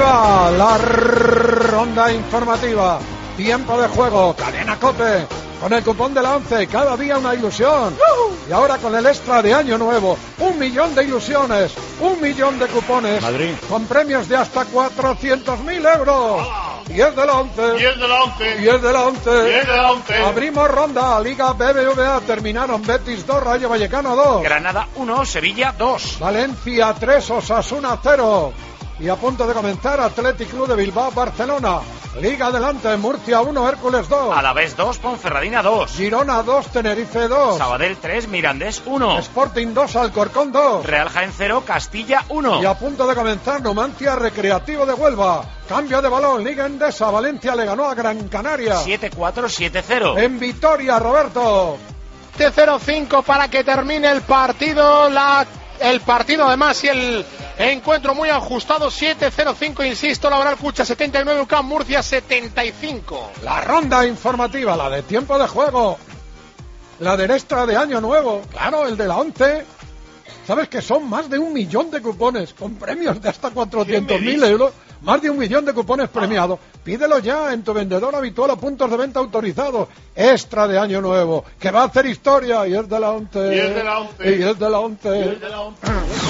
va la ronda informativa. Tiempo de juego, Cadena COPE. Con el cupón de la 11, cada día una ilusión. Y ahora con el extra de Año Nuevo, 1 millón de ilusiones, 1 millón de cupones. Madrid. Con premios de hasta 400.000 euros. Y es de la 11. Y es de la 11. Y es de la 11. Y es de la 11. Abrimos ronda, Liga BBVA. Terminaron Betis 2, Rayo Vallecano 2. Granada 1, Sevilla 2. Valencia 3, Osasuna 0. Y a punto de comenzar Athletic Club de Bilbao, Barcelona. Liga adelante, Murcia 1, Hércules 2. Alavés 2, Ponferradina 2. Girona 2, Tenerife 2. Sabadell 3, Mirandés 1. Sporting 2, Alcorcón 2. Real Jaén 0, Castilla 1. Y a punto de comenzar Numancia Recreativo de Huelva. Cambio de balón, Liga Endesa, Valencia le ganó a Gran Canaria. 7-4, 7-0. En Vitoria, Roberto. 0-5 para que termine el partido. El partido además y el encuentro muy ajustado. 7-0-5, insisto, Laboral Cucha 79, UCAM Murcia 75. La ronda informativa, la de tiempo de juego, la del extra de Año Nuevo, claro, el de la 11. ¿Sabes que son más de 1 millón de cupones con premios de hasta 400.000 euros? Más de 1 millón de cupones premiados. Pídelo ya en tu vendedor habitual o puntos de venta autorizados. Extra de Año Nuevo, que va a hacer historia. Y es de la 11. Y es de la 11. Y es de la 11. Y es de la 11.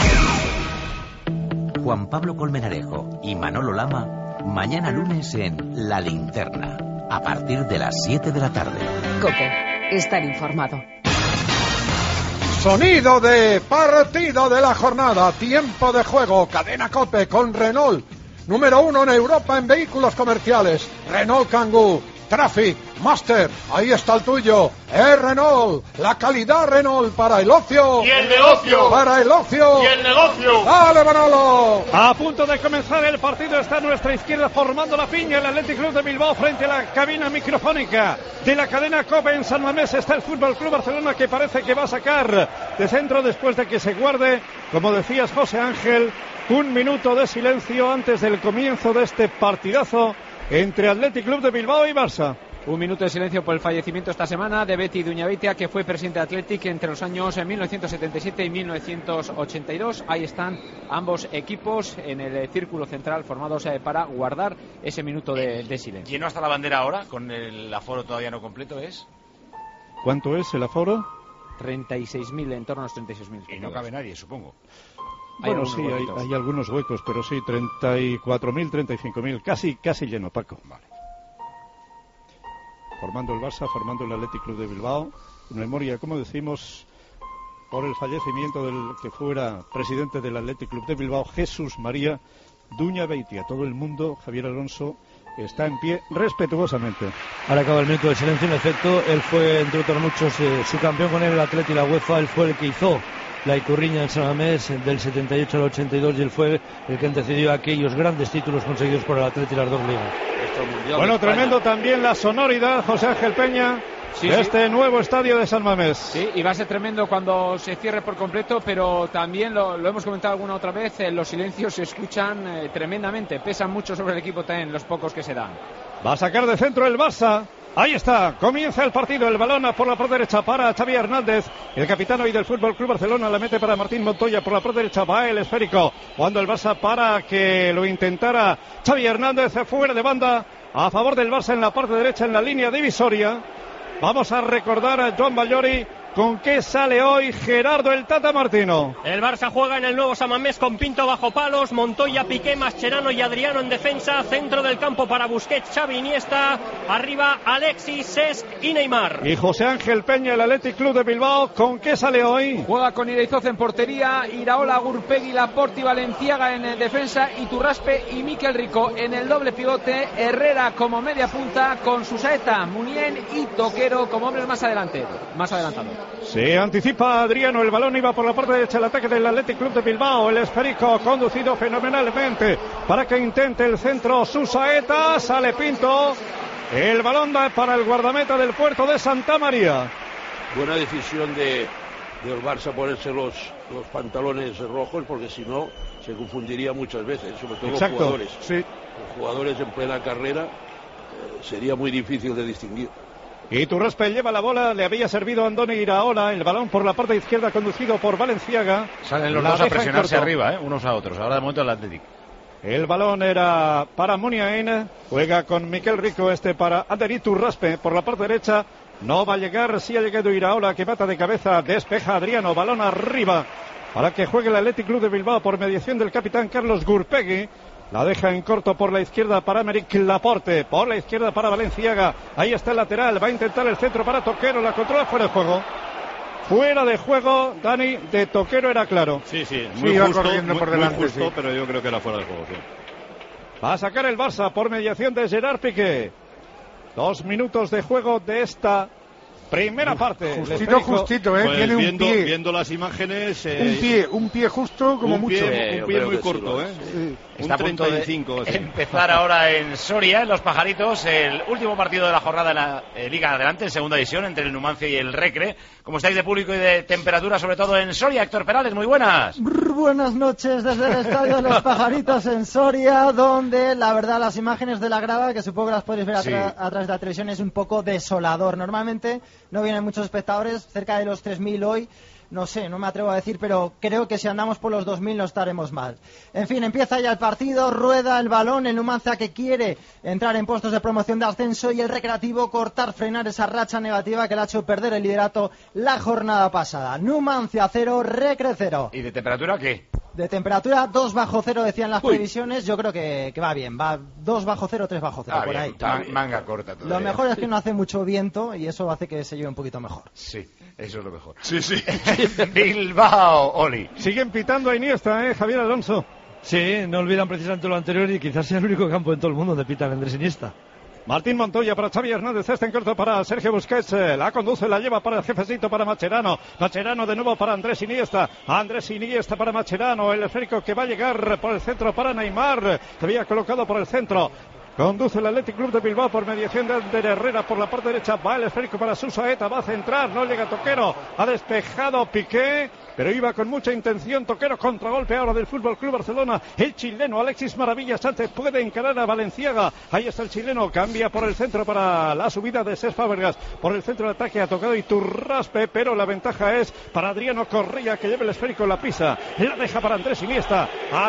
Juan Pablo Colmenarejo y Manolo Lama, mañana lunes en La Linterna, a partir de las 7 de la tarde. COPE, estar informado. Sonido de partido de la jornada, tiempo de juego, Cadena COPE con Renault, número 1 en Europa en vehículos comerciales, Renault Kangoo, Traffic, Master, ahí está el tuyo, es Renault, la calidad Renault para el ocio. Y el negocio. Para el ocio. Y el negocio. ¡Dale, Manolo! A punto de comenzar el partido, está a nuestra izquierda formando la piña el Athletic Club de Bilbao frente a la cabina microfónica de la cadena COPE en San Mamés. Está el Fútbol Club Barcelona, que parece que va a sacar de centro después de que se guarde, como decías, José Ángel, 1 minuto de silencio antes del comienzo de este partidazo entre Athletic Club de Bilbao y Barça. 1 minuto de silencio por el fallecimiento esta semana de Beti Duñabeitia, que fue presidente de Athletic entre los años 1977 y 1982. Ahí están ambos equipos en el círculo central formados para guardar ese minuto de silencio. ¿Lleno hasta la bandera ahora? Con el aforo todavía no completo, ¿es? ¿Cuánto es el aforo? 36.000, en torno a los 36.000. Y no cabe nadie, supongo. Bueno, sí, hay algunos huecos, pero sí, 34.000, 35.000, casi lleno, Paco. Vale. Formando el Barça, formando el Athletic Club de Bilbao, en memoria, como decimos, por el fallecimiento del que fuera presidente del Athletic Club de Bilbao, Jesús María Duñabeitia. Todo el mundo, Javier Alonso, está en pie respetuosamente. Ahora acaba el minuto de silencio. En efecto, él fue, entre otros muchos, su campeón con el Athletic y la UEFA. Él fue el que hizo la Iturriña en San Mamés del 78 al 82 y él fue el que antecedió a aquellos grandes títulos conseguidos por el Athletic y las dos ligas. Bueno, tremendo también la sonoridad, José Ángel Peña, de este nuevo estadio de San Mamés. Sí, y va a ser tremendo cuando se cierre por completo, pero también lo hemos comentado alguna otra vez, los silencios se escuchan tremendamente, pesan mucho sobre el equipo también los pocos que se dan. Va a sacar de centro el Barça. Ahí está, comienza el partido, el balón por la parte derecha para Xavi Hernández, el capitán hoy del Fútbol Club Barcelona, la mete para Martín Montoya por la parte derecha, va el esférico, cuando el Barça para que lo intentara Xavi Hernández, fuera de banda, a favor del Barça en la parte derecha en la línea divisoria. Vamos a recordar a Joan Ballori con qué sale hoy Gerardo el Tata Martino. El Barça juega en el nuevo San Mamés con Pinto bajo palos, Montoya, Piqué, Mascherano y Adriano en defensa, centro del campo para Busquets, Xavi, Iniesta, arriba Alexis, Cesc y Neymar. Y José Ángel Peña, el Athletic Club de Bilbao, ¿con qué sale hoy? Juega con Iraizoz en portería, Iraola, Gurpegui, Laporte y Valenciaga en defensa, Iturraspe y Miquel Rico en el doble pivote, Herrera como media punta con Susaeta, Munien y Toquero como hombres más adelantados. Se anticipa Adriano, el balón iba por la parte derecha, el ataque del Athletic Club de Bilbao, el esférico conducido fenomenalmente para que intente el centro Susaeta, sale Pinto, el balón va para el guardameta del Puerto de Santa María. Buena decisión de el Barça ponerse los pantalones rojos, porque si no se confundiría muchas veces, sobre todo los jugadores. Sí. Los jugadores en plena carrera sería muy difícil de distinguir. Y Iturraspe lleva la bola, le había servido a Andoni Iraola, el balón por la parte izquierda conducido por Valenciaga. Salen los dos a presionarse arriba, unos a otros, ahora de momento el Athletic. El balón era para Muniain. Juega con Miquel Rico, para Ander Iturraspe por la parte derecha. No va a llegar, sí ha llegado Iraola, que mata de cabeza, despeja Adriano, balón arriba para que juegue el Athletic Club de Bilbao por mediación del capitán Carlos Gurpegui. La deja en corto por la izquierda para Aymeric Laporte, por la izquierda para Valenciaga. Ahí está el lateral, va a intentar el centro para Toquero, la controla fuera de juego. Fuera de juego, Dani, de Toquero era claro. Sí, muy justo, corriendo por delante, muy justo, sí. Pero yo creo que era fuera de juego, sí. Va a sacar el Barça por mediación de Gerard Piqué. 2 minutos de juego de esta primera parte. Justito, pues tiene un pie. Viendo las imágenes... un pie justo como mucho. Un pie muy corto, Sí. Está a punto de empezar ahora en Soria, en Los Pajaritos, el último partido de la jornada en la Liga Adelante, en segunda división, entre el Numancia y el Recre. ¿Cómo estáis de público y de temperatura, sobre todo en Soria? Héctor Perales, muy buenas. Buenas noches desde el estadio de Los Pajaritos en Soria, donde la verdad las imágenes de la grada, que supongo que las podéis ver a través de la televisión, es un poco desolador. Normalmente no vienen muchos espectadores, cerca de los 3.000 hoy. No sé, no me atrevo a decir, pero creo que si andamos por los 2.000 no estaremos mal. En fin, empieza ya el partido, rueda el balón, el Numancia que quiere entrar en puestos de promoción de ascenso y el Recreativo frenar esa racha negativa que le ha hecho perder el liderato la jornada pasada. Numancia 0, Recre 0. ¿Y de temperatura qué? De temperatura 2 bajo 0 decían las previsiones, yo creo que va bien, va 2 bajo 0, 3 bajo 0, por ahí. Manga corta todavía. Lo mejor es que no hace mucho viento y eso hace que se lleve un poquito mejor. Sí, eso es lo mejor. Sí. Bilbao, Oli. Siguen pitando a Iniesta, Javier Alonso. Sí, no olvidan precisamente lo anterior y quizás sea el único campo en todo el mundo donde pitan Andrés Iniesta. Martín Montoya para Xavi Hernández, en corto para Sergio Busquets, la conduce, la lleva para el jefecito, para Mascherano de nuevo para Andrés Iniesta para Mascherano, el esférico que va a llegar por el centro para Neymar, se había colocado por el centro. Conduce el Athletic Club de Bilbao por mediación de Ander Herrera por la parte derecha. Va el esférico para Susaeta. Va a centrar. No llega Toquero. Ha despejado Piqué. Pero iba con mucha intención Toquero. Contragolpe ahora del Fútbol Club Barcelona. El chileno Alexis Maravilla Sánchez puede encarar a Valenciaga. Ahí está el chileno. Cambia por el centro para la subida de Cesc Fábregas. Por el centro de ataque ha tocado Iturraspe. Pero la ventaja es para Adriano Correa, que lleva el esférico en la pisa. La deja para Andrés Iniesta.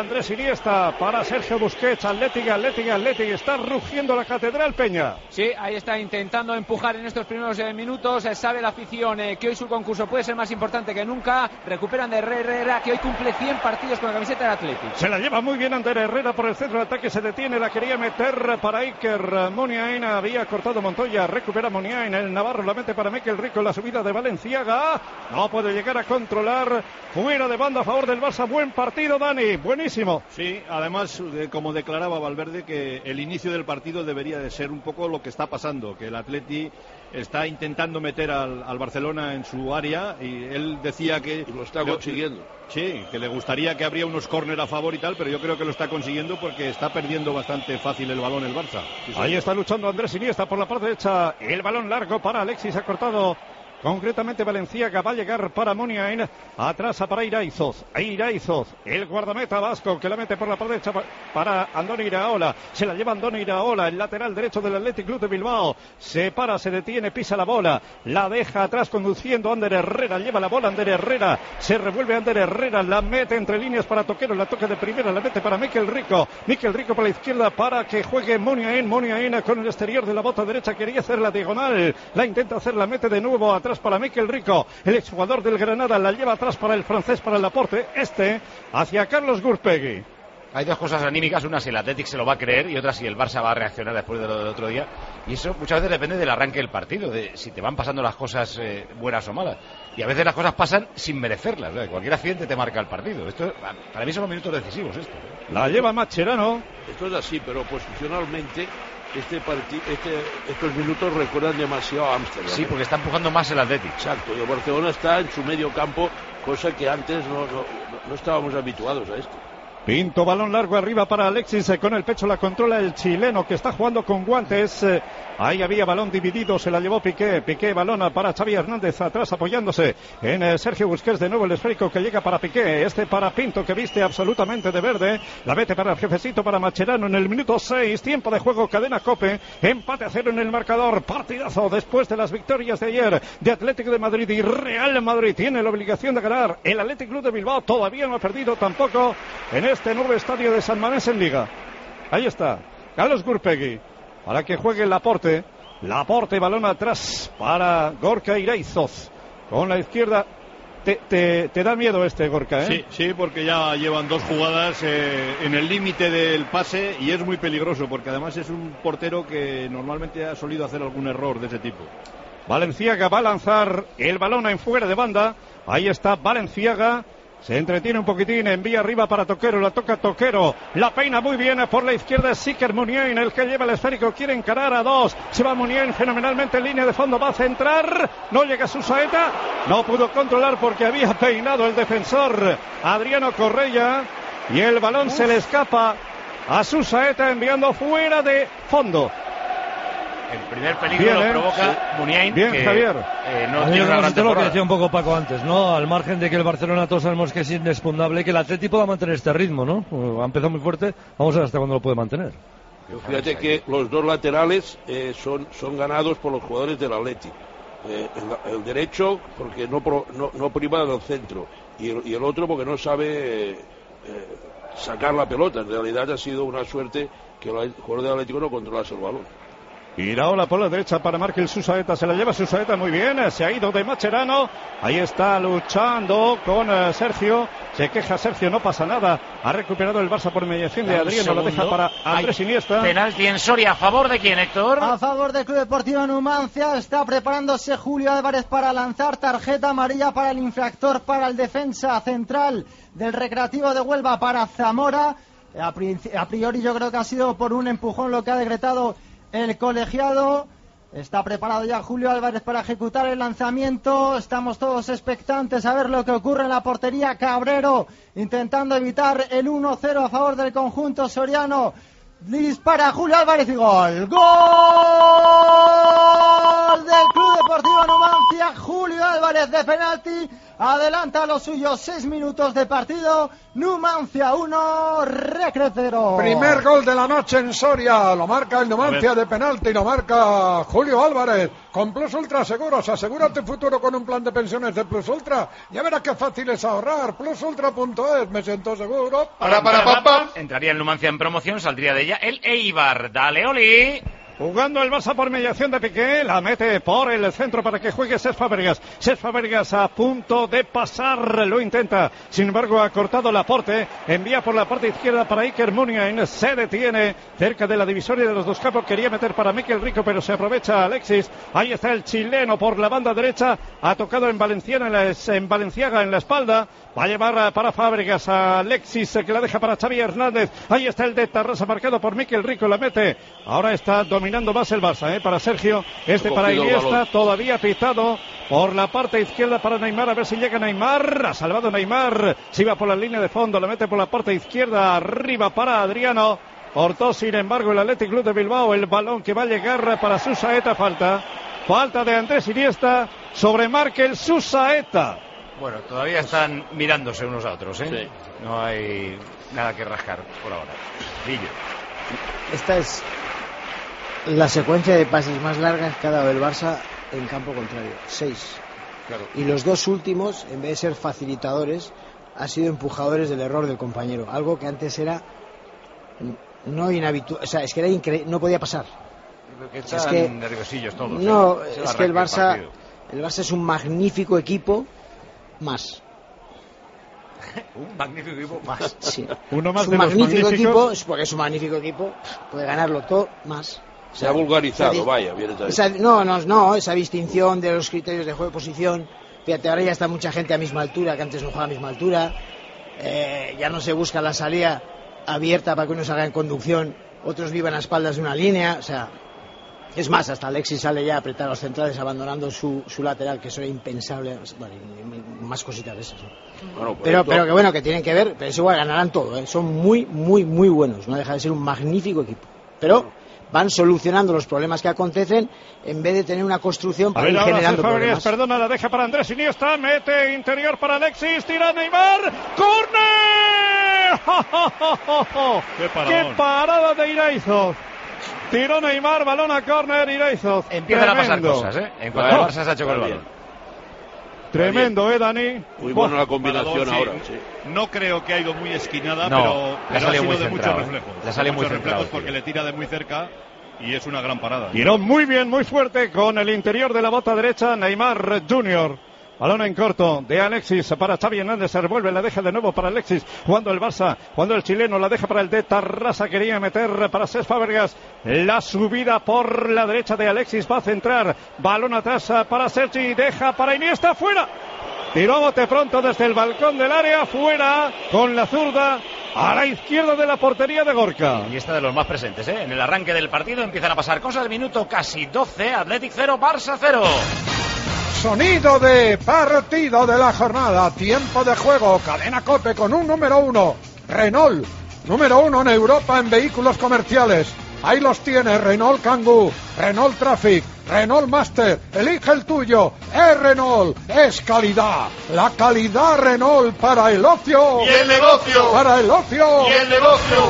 Para Sergio Busquets. Athletic. Está rugiendo la Catedral, Peña. Sí, ahí está intentando empujar en estos primeros minutos. Sabe la afición que hoy su concurso puede ser más importante que nunca. Recuperan de Herrera, que hoy cumple 100 partidos con la camiseta del Athletic. Se la lleva muy bien Ander Herrera por el centro de ataque. Se detiene, la quería meter para Iker Muniain. Había cortado Montoya. Recupera Muniain. El navarro la mete para Miquel Rico. La subida de Valenciaga. No puede llegar a controlar. Fuera de banda a favor del Barça. Buen partido, Dani. Buenísimo. Sí, además, como declaraba Valverde, que el inicio del partido debería de ser un poco lo que está pasando, que el Atleti está intentando meter al Barcelona en su área y él decía que lo está consiguiendo. Sí, que le gustaría que habría unos córner a favor y tal, pero yo creo que lo está consiguiendo porque está perdiendo bastante fácil el balón el Barça. Sí, ahí está luchando Andrés Iniesta por la parte derecha, el balón largo para Alexis, ha cortado concretamente Valenciaga, va a llegar para Muniain, atrás para Iraizoz, el guardameta vasco que la mete por la parte derecha para Andoni Iraola, se la lleva Andoni Iraola, el lateral derecho del Athletic Club de Bilbao, se para, se detiene, pisa la bola, la deja atrás conduciendo Ander Herrera, lleva la bola Ander Herrera, se revuelve Ander Herrera, la mete entre líneas para Toquero, la toca de primera, la mete para Miquel Rico por la izquierda para que juegue Muniain con el exterior de la bota derecha, quería hacer la diagonal, la intenta hacer, la mete de nuevo atrás para Miquel Rico, el exjugador del Granada, la lleva atrás para el francés, para el Laporte, hacia Carlos Gurpegui. Hay dos cosas anímicas, una si el Athletic se lo va a creer y otra si el Barça va a reaccionar después de lo del otro día, y eso muchas veces depende del arranque del partido, de si te van pasando las cosas buenas o malas, y a veces las cosas pasan sin merecerlas, ¿verdad? Cualquier accidente te marca el partido. Esto para mí son los minutos decisivos. La lleva Mascherano. Esto es así, pero posicionalmente estos minutos recuerdan demasiado a Ámsterdam. Sí, porque está empujando más el Athletic. Exacto, y el Barcelona está en su medio campo, cosa que antes no estábamos habituados a esto. Pinto, balón largo arriba para Alexis, con el pecho la controla el chileno que está jugando con guantes. Ahí había balón dividido, se la llevó Piqué, balón para Xavi Hernández, atrás apoyándose en Sergio Busquets, de nuevo el esférico que llega para Piqué, para Pinto que viste absolutamente de verde, la mete para el jefecito, para Mascherano en el minuto 6, tiempo de juego, cadena COPE, empate a 0 en el marcador, partidazo después de las victorias de ayer de Atlético de Madrid y Real Madrid, tiene la obligación de ganar, el Athletic Club de Bilbao todavía no ha perdido tampoco en este nuevo estadio de San Mamés en Liga. Ahí está, Carlos Gurpegui, para que juegue Laporte. Laporte, balón atrás para Gorka Iraizoz. Con la izquierda. Te da miedo este Gorka, ¿eh? Sí, porque ya llevan 2 jugadas en el límite del pase y es muy peligroso, porque además es un portero que normalmente ha solido hacer algún error de ese tipo. Valenciaga va a lanzar el balón en fuera de banda. Ahí está Valenciaga. Se entretiene un poquitín, envía arriba para Toquero, la toca Toquero, la peina muy bien por la izquierda, Siker Muniain, el que lleva el esférico, quiere encarar a 2, se va Muniain fenomenalmente en línea de fondo, va a centrar, no llega Susaeta, no pudo controlar porque había peinado el defensor Adriano Correia, y el balón se le escapa a Susaeta enviando fuera de fondo. El primer peligro lo provoca Muniain. Bien, que, Javier. No tiene una gran lo que temporada. decía un poco Paco antes, ¿no? Al margen de que el Barcelona todos sabemos que es inexpugnable, que el Atleti pueda mantener este ritmo, ¿no? Ha empezado muy fuerte, vamos a ver hasta cuándo lo puede mantener. Fíjate que los 2 laterales son ganados por los jugadores del Atleti. El derecho porque no priva del centro y el otro porque no sabe sacar la pelota. En realidad ha sido una suerte que el jugador del Atlético no controlase el balón. Iraola por la derecha para Markel Susaeta, se la lleva Susaeta muy bien, se ha ido de Mascherano, ahí está luchando con Sergio, se queja Sergio, no pasa nada, ha recuperado el Barça por mediación de Adriano, lo deja para Andrés Iniesta. Penalti en Soria, ¿a favor de quién, Héctor? A favor del Club Deportivo Numancia, está preparándose Julio Álvarez para lanzar tarjeta amarilla para el infractor, para el defensa central del Recreativo de Huelva, para Zamora. A priori yo creo que ha sido por un empujón lo que ha decretado el colegiado. Está preparado ya Julio Álvarez para ejecutar el lanzamiento. Estamos todos expectantes a ver lo que ocurre en la portería. Cabrero intentando evitar el 1-0 a favor del conjunto soriano. Dispara Julio Álvarez y gol. ¡Gol del Club Deportivo Numancia! Julio Álvarez de penalti. Adelanta los suyos, 6 minutos de partido. Numancia 1, Recre 0. Primer gol de la noche en Soria. Lo marca el Numancia de penalti. Lo marca Julio Álvarez. Con Plus Ultra Seguros. Asegura tu futuro con un plan de pensiones de Plus Ultra. Ya verás qué fácil es ahorrar. Plusultra.es. Me siento seguro. Entraría el Numancia en promoción, saldría de ella el Eibar. Dale, Oli. Jugando el Barça por mediación de Piqué, la mete por el centro para que juegue Cesc Fábregas. Cesc Fábregas a punto de pasar, lo intenta, sin embargo ha cortado Laporte, envía por la parte izquierda para Iker Muniain, se detiene cerca de la divisoria de los dos campos, quería meter para Mikel Rico, pero se aprovecha Alexis, ahí está el chileno por la banda derecha, ha tocado en Valenciaga en la espalda, va a llevar para Fábregas a Alexis, que la deja para Xavi Hernández, ahí está el de Tarrasa marcado por Mikel Rico, la mete, ahora está dominando más el Barça, para Sergio, para Iniesta, todavía pitado por la parte izquierda para Neymar, a ver si llega Neymar, ha salvado Neymar, se iba por la línea de fondo, la mete por la parte izquierda, arriba para Adriano, cortó sin embargo el Athletic Club de Bilbao, el balón que va a llegar para Susaeta, falta de Andrés Iniesta sobre Markel Susaeta. Bueno, todavía están mirándose unos a otros, Sí. No hay nada que rascar por ahora. Lillo. Esta es la secuencia de pases más largas que ha dado el Barça en campo contrario, 6. Claro. Y los 2 últimos, en vez de ser facilitadores, han sido empujadores del error del compañero, algo que antes era no inhabitual, o sea, es que era increíble, no podía pasar. Es que nerviosillos todos. No, es que el Barça es un magnífico equipo más. Un magnífico equipo más. Sí. Uno más es de un los magnífico magníficos. equipo, es porque es un magnífico equipo, puede ganarlo todo más. Se ha vulgarizado, vaya, viene esa distinción de los criterios de juego de posición. Fíjate, ahora ya está mucha gente a misma altura, que antes no jugaba a misma altura. Ya no se busca la salida abierta para que uno salga en conducción, otros vivan a espaldas de una línea, o sea, es más, hasta Alexis sale ya a apretar a los centrales abandonando su lateral, que eso era impensable, bueno, y más cositas de esas, ¿no? Bueno, pero que bueno, que tienen que ver, pero es igual, ganarán todo, ¿eh? Son muy, muy, muy buenos, no deja de ser un magnífico equipo, pero van solucionando los problemas que acontecen en vez de tener una construcción para ir generando problemas. Perdona, la deja para Andrés Iniesta, mete interior para Alexis, tira Neymar, ¡córner! ¡Qué parada de Iraizoz! Tiró Neymar, balón a córner, Iraizoz. Empiezan a pasar cosas, En cuanto al Barça se ha hecho con el balón. Tremendo, Dani. Muy buena la combinación Parador, ahora. sí. Sí. No creo que ha ido muy esquinada, No, pero le ha ha salido sido muy de muchos centrado. reflejos. Le ha salido muy Muchos centrado, reflejos porque tío. le tira de muy cerca y es una gran parada. Tiró muy bien, muy fuerte con el interior de la bota derecha Neymar Jr. Balón en corto de Alexis para Xavi Hernández, se revuelve, la deja de nuevo para Alexis, jugando el Barça, jugando el chileno, la deja para el de Tarrasa, quería meter para Cesc Fábregas, la subida por la derecha de Alexis, va a centrar, balón atrás para Sergi, deja para Iniesta, fuera, tiró a bote pronto desde el balcón del área, fuera, con la zurda, a la izquierda de la portería de Gorka. Y está de los más presentes, ¿eh? En el arranque del partido empiezan a pasar cosas, minuto casi 12, Athletic 0, Barça 0. Sonido de partido de la jornada, tiempo de juego, cadena COPE con un número 1, Renault, número 1 en Europa en vehículos comerciales. Ahí los tiene, Renault Kangoo, Renault Traffic, Renault Master, elige el tuyo, es Renault, es calidad, la calidad Renault para el ocio. Y el negocio. Para el ocio. Y el negocio.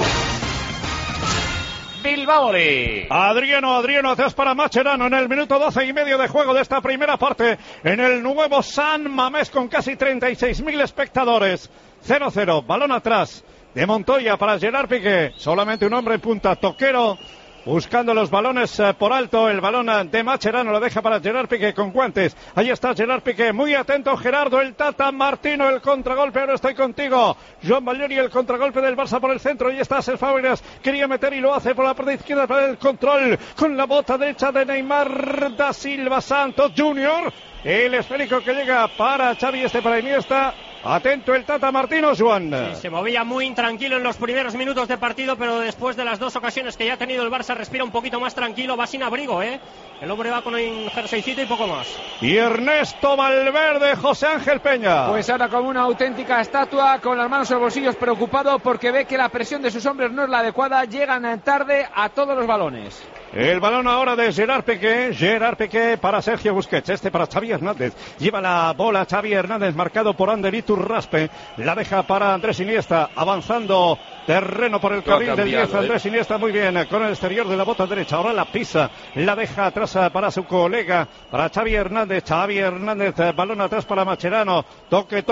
Bilbaoli. Adriano atrás para Mascherano en el minuto 12 y medio de juego de esta primera parte en el nuevo San Mamés con casi 36.000 espectadores. 0-0, balón atrás de Montoya para Gerard Piqué, solamente un hombre en punta, Toquero buscando los balones por alto, el balón de Mascherano lo deja para Gerard Piqué con guantes, ahí está Gerard Piqué, muy atento Gerardo, el Tata Martino, el contragolpe, ahora estoy contigo, Joan Valleri, el contragolpe del Barça por el centro, ahí está Cesc Fábregas, quería meter y lo hace por la parte izquierda para el control, con la bota derecha de Neymar da Silva Santos Jr., el esférico que llega para Xavi, para Iniesta. Atento el Tata Martino, Joan. Sí, se movía muy intranquilo en los primeros minutos de partido, pero después de las dos ocasiones que ya ha tenido el Barça respira un poquito más tranquilo, va sin abrigo, El hombre va con un jerseycito y poco más. Y Ernesto Valverde, José Ángel Peña. Pues ahora como una auténtica estatua, con las manos en los bolsillos, preocupado porque ve que la presión de sus hombres no es la adecuada, llegan tarde a todos los balones. El balón ahora de Gerard Piqué para Sergio Busquets, para Xavi Hernández, lleva la bola Xavi Hernández, marcado por Ander Iturraspe, la deja para Andrés Iniesta, avanzando terreno por el carril del 10, Andrés Iniesta muy bien, con el exterior de la bota derecha, ahora la pisa, la deja atrás para su colega, para Xavi Hernández, balón atrás para Mascherano, toque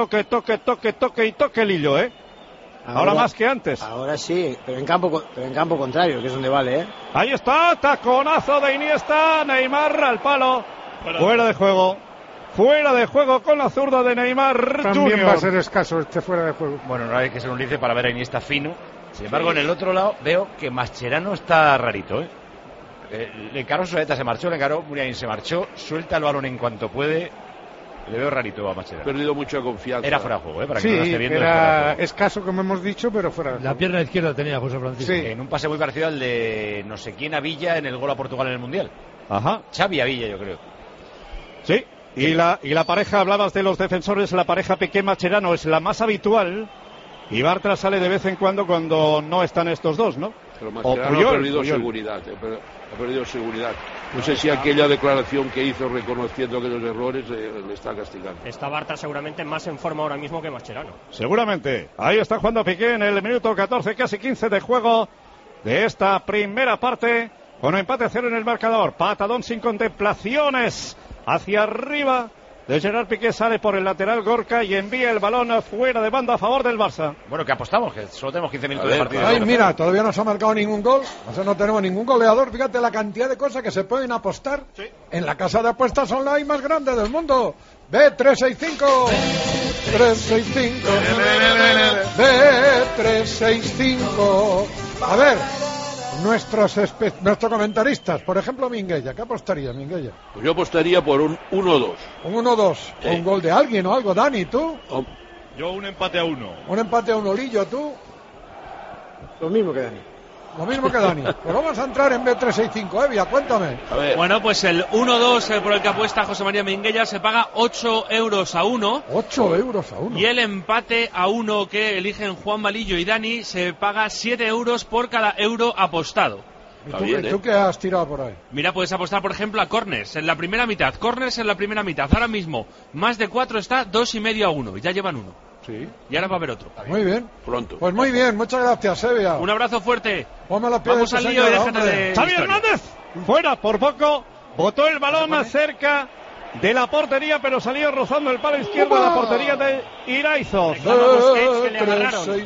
y toque el hilo, Ahora más que antes. Ahora sí, pero en campo contrario, que es donde vale, Ahí está, taconazo de Iniesta, Neymar al palo, fuera de juego con la zurda de Neymar También Junior. va a ser escaso fuera de juego. Bueno, no hay que ser un lince para ver a Iniesta fino. Sin embargo, en el otro lado veo que Mascherano está rarito, Le encaró Sueta, se marchó, le encaró Muriain, se marchó, suelta el balón en cuanto puede. Le veo rarito a Mascherano. Ha perdido mucha confianza. Era fuera de juego, para que Sí, no lo esté viendo. era escaso, como hemos dicho, pero fuera de juego. La pierna izquierda tenía José Francisco. Sí. En un pase muy parecido al de no sé quién a Villa en el gol a Portugal en el Mundial. Ajá. Xavi a Villa, yo creo. Sí, y la pareja, hablabas de los defensores, la pareja Piqué-Mascherano es la más habitual. Y Bartra sale de vez en cuando no están estos dos, ¿no? Pero Mascherano ha perdido seguridad. Ha perdido seguridad. No sé si aquella declaración que hizo reconociendo aquellos errores le está castigando. Está Bartra seguramente más en forma ahora mismo que Mascherano. Seguramente. Ahí está jugando Piqué en el minuto 14, casi 15 de juego de esta primera parte. Con empate 0 en el marcador. Patadón sin contemplaciones. Hacia arriba de Gerard Piqué, sale por el lateral Gorka y envía el balón fuera de banda a favor del Barça. Bueno, que apostamos, que solo tenemos 15 minutos de partido. Ay, mira, todavía no se ha marcado ningún gol, o sea, no tenemos ningún goleador. Fíjate la cantidad de cosas que se pueden apostar en la casa de apuestas online más grande del mundo. B365 B365. A ver, nuestros comentaristas, por ejemplo Minguella, ¿qué apostaría Minguella? Pues yo apostaría por un 1-2. Un 1-2, sí. O un gol de alguien o algo. Dani, ¿tú? Yo un empate a 1. Un empate a 1, Lillo, ¿tú? Lo mismo que Dani. Lo mismo que Dani. Pues vamos a entrar en B365, Evia, cuéntame. Bueno, pues el 1-2 por el que apuesta José María Minguella se paga 8 euros a 1. 8 euros a 1. Y el empate a 1 que eligen Juan Malillo y Dani se paga 7 euros por cada euro apostado. ¿Y tú qué has tirado por ahí? Mira, puedes apostar, por ejemplo, a corners en la primera mitad. Corners en la primera mitad. Ahora mismo, más de 4 está 2,5 a 1. Ya llevan 1. Sí. Y ahora va a haber otro. Muy bien. Pronto. Pues muy bien, muchas gracias, Evia. Un abrazo fuerte. Vamos al lío y déjate de Xavi Hernández, fuera por poco. Botó el balón cerca de la portería, pero salió rozando el palo izquierdo de la portería de Iraizoz. Suele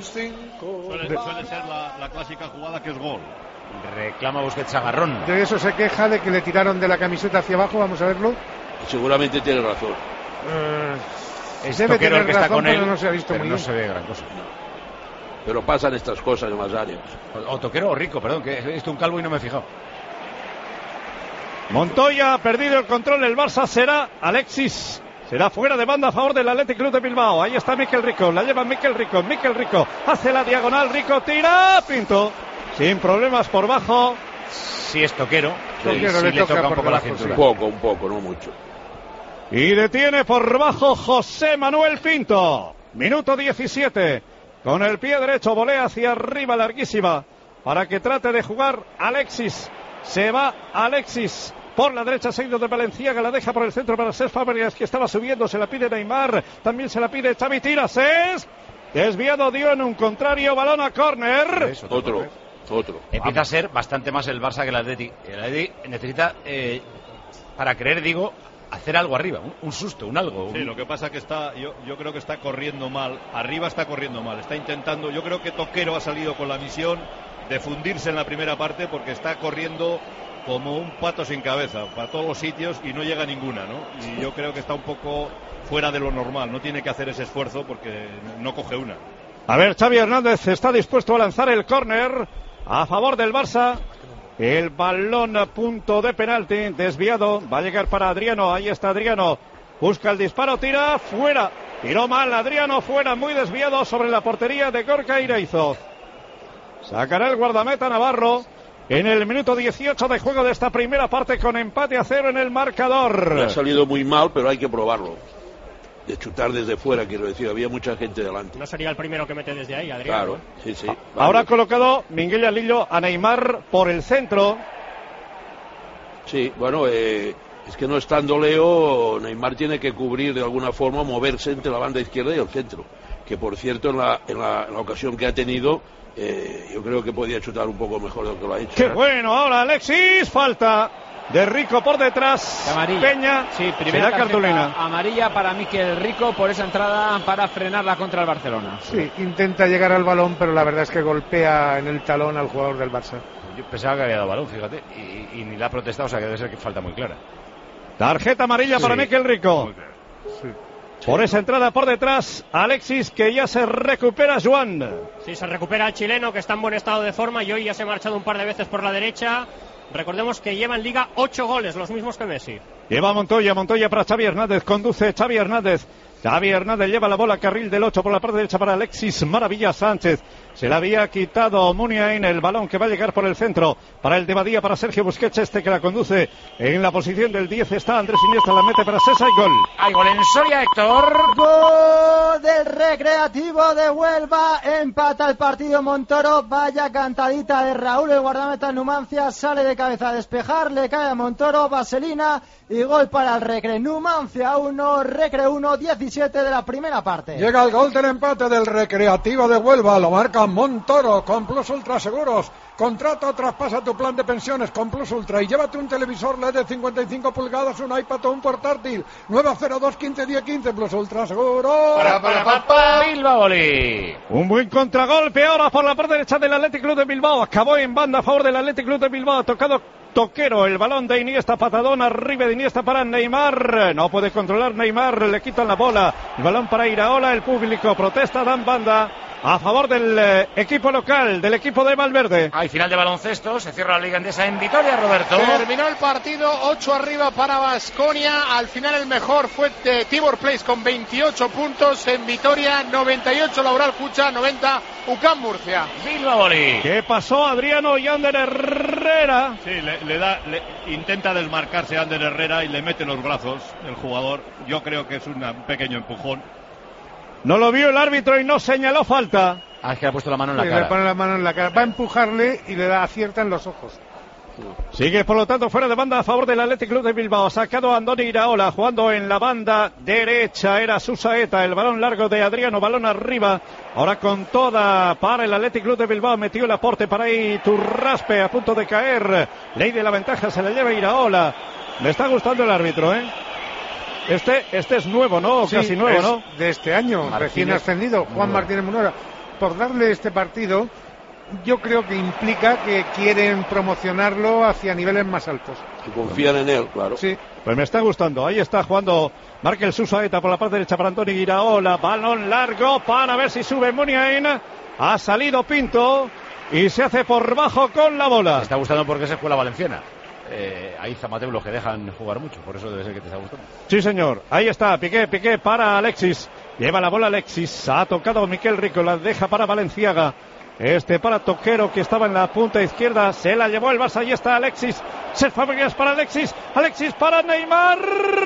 ser la clásica jugada que es gol. Reclama Busquets agarrón. De eso se queja, de que le tiraron de la camiseta hacia abajo. Vamos a verlo. Seguramente tiene razón. Es Debe Toquero el tener que está razón, con él, pero no se ha visto pero muy no bien. se ve gran cosa. Pero pasan estas cosas en las áreas. O Toquero o Rico, perdón, que he visto un calvo y no me he fijado. Montoya ha perdido el control, el Barça será Alexis. Será fuera de banda a favor del Athletic Club de Bilbao. Ahí está Mikel Rico, la lleva Mikel Rico, hace la diagonal, Rico tira, Pinto. Sin problemas por bajo. Sí es Toquero, Sí, sí le toca un poco la cintura. Un poco, no mucho. Y detiene por bajo José Manuel Pinto. Minuto 17. Con el pie derecho volea hacia arriba larguísima para que trate de jugar Alexis. Se va Alexis por la derecha, seguido de Valenciaga, la deja por el centro para Cesc Fábregas, que estaba subiendo, se la pide Neymar, también se la pide Xavi, tira Cesc, desviado, dio en un contrario, balón a córner. Otro. Empieza a ser bastante más el Barça que el Athletic. El Athletic necesita, para creer, digo, hacer algo arriba, un susto, un algo. Sí, lo que pasa que yo creo que está corriendo mal, arriba está corriendo mal, está intentando, yo creo que Toquero ha salido con la misión de fundirse en la primera parte porque está corriendo como un pato sin cabeza para todos los sitios y no llega a ninguna, ¿no? Y yo creo que está un poco fuera de lo normal, no tiene que hacer ese esfuerzo porque no coge una. A ver, Xavi Hernández está dispuesto a lanzar el córner a favor del Barça. El balón a punto de penalti, desviado, va a llegar para Adriano, ahí está Adriano, busca el disparo, tira, fuera, tiró mal Adriano, fuera, muy desviado sobre la portería de Gorka Iraizoz. Sacará el guardameta Navarro en el minuto 18 de juego de esta primera parte con empate a 0 en el marcador. Le ha salido muy mal, pero hay que probarlo. De chutar desde fuera, quiero decir, había mucha gente delante. No sería el primero que mete desde ahí, Adrián. Claro, sí. Ahora ha colocado Miguel Alillo a Neymar por el centro. Sí, bueno, es que no estando Leo, Neymar tiene que cubrir de alguna forma, moverse entre la banda izquierda y el centro. Que por cierto, en la ocasión que ha tenido, yo creo que podía chutar un poco mejor de lo que lo ha hecho. ¡Qué bueno! Ahora Alexis, falta de Rico por detrás. Amarilla. Peña, sí, primera será cartulina. Amarilla para Mikel Rico por esa entrada para frenarla contra el Barcelona. Sí, intenta llegar al balón, pero la verdad es que golpea en el talón al jugador del Barça. Yo pensaba que había dado balón, fíjate, y ni la ha protestado, o sea que debe ser que falta muy clara. Tarjeta amarilla para Mikel Rico. Sí. Por esa entrada por detrás, Alexis, que ya se recupera, Joan. Sí, se recupera el chileno, que está en buen estado de forma y hoy ya se ha marchado un par de veces por la derecha. Recordemos que lleva en Liga 8 goles, los mismos que Messi. Lleva Montoya para Xavi Hernández, conduce Xavi Hernández. Xavi Hernández lleva la bola carril del 8 por la parte derecha para Alexis Maravilla Sánchez. Se la había quitado Muniain, el balón que va a llegar por el centro para el de Badía, para Sergio Busquets, que la conduce en la posición del 10 está Andrés Iniesta, la mete para César y gol. Hay gol en Soria, Héctor. Gol del Recreativo de Huelva, empata el partido Montoro, vaya cantadita de Raúl, el guardameta Numancia, sale de cabeza a despejar, le cae a Montoro, vaselina y gol para el Recre. Numancia 1, Recre 1, 17 de la primera parte. Llega el gol del empate del Recreativo de Huelva, lo marca Montoro con Plus Ultra Seguros. Contrata o traspasa tu plan de pensiones con Plus Ultra y llévate un televisor LED de 55 pulgadas, un iPad o un portátil. 902 15 10 15 Plus Ultra Seguros. Bilbao. Un buen contragolpe ahora por la parte derecha del Athletic Club de Bilbao. Acabó en banda a favor del Athletic Club de Bilbao. Ha tocado Toquero, el balón de Iniesta, patadón arriba de Iniesta para Neymar. No puede controlar Neymar, le quitan la bola. El balón para Iraola, el público protesta, dan banda a favor del equipo local, del equipo de Valverde. Hay final de baloncesto, se cierra la Liga Endesa en Vitoria, Roberto. Terminó el partido, 8 arriba para Baskonia. Al final el mejor fue Tibor Place con 28 puntos en Vitoria, 98 Laboral Cucha, 90 UCAM Murcia. Bilbao. ¿Qué pasó Adriano y Ander Herrera? Sí, intenta desmarcarse Ander Herrera y le mete los brazos el jugador. Yo creo que es un pequeño empujón. No lo vio el árbitro y no señaló falta. Es que le ha puesto la mano en la Sí, cara. le pone la mano en la cara. Va a empujarle y le da acierta en los ojos. Sigue por lo tanto fuera de banda a favor del Athletic Club de Bilbao. Sacado a Andoni Iraola, jugando en la banda derecha. Era Susaeta, el balón largo de Adriano, balón arriba. Ahora con toda para el Athletic Club de Bilbao. Metió el aporte para ahí Turraspe, a punto de caer. Ley de la ventaja, se la lleva Iraola. Le está gustando el árbitro, ¿eh? Este es nuevo, ¿no? Sí, Casi nuevo, es ¿no? de este año, Martínez. recién ascendido, Juan Martínez Munora. Por darle este partido, yo creo que implica que quieren promocionarlo hacia niveles más altos. Y confían en él, claro. Sí. Pues me está gustando. Ahí está jugando Markel Susaeta por la parte derecha para Antoni Guiraola. Balón largo para ver si sube Muniain. Ha salido Pinto y se hace por bajo con la bola. Me está gustando porque es escuela valenciana. Ahí Zamateu los que dejan jugar mucho, por eso debe ser que te está gustando. Sí, señor. Ahí está, Piqué para Alexis. Lleva la bola Alexis. Ha tocado Miquel Rico, la deja para Valenciaga. Para Toquero, que estaba en la punta izquierda. Se la llevó el Barça. Ahí está Alexis. Cesc Fábregas para Alexis. Alexis para Neymar.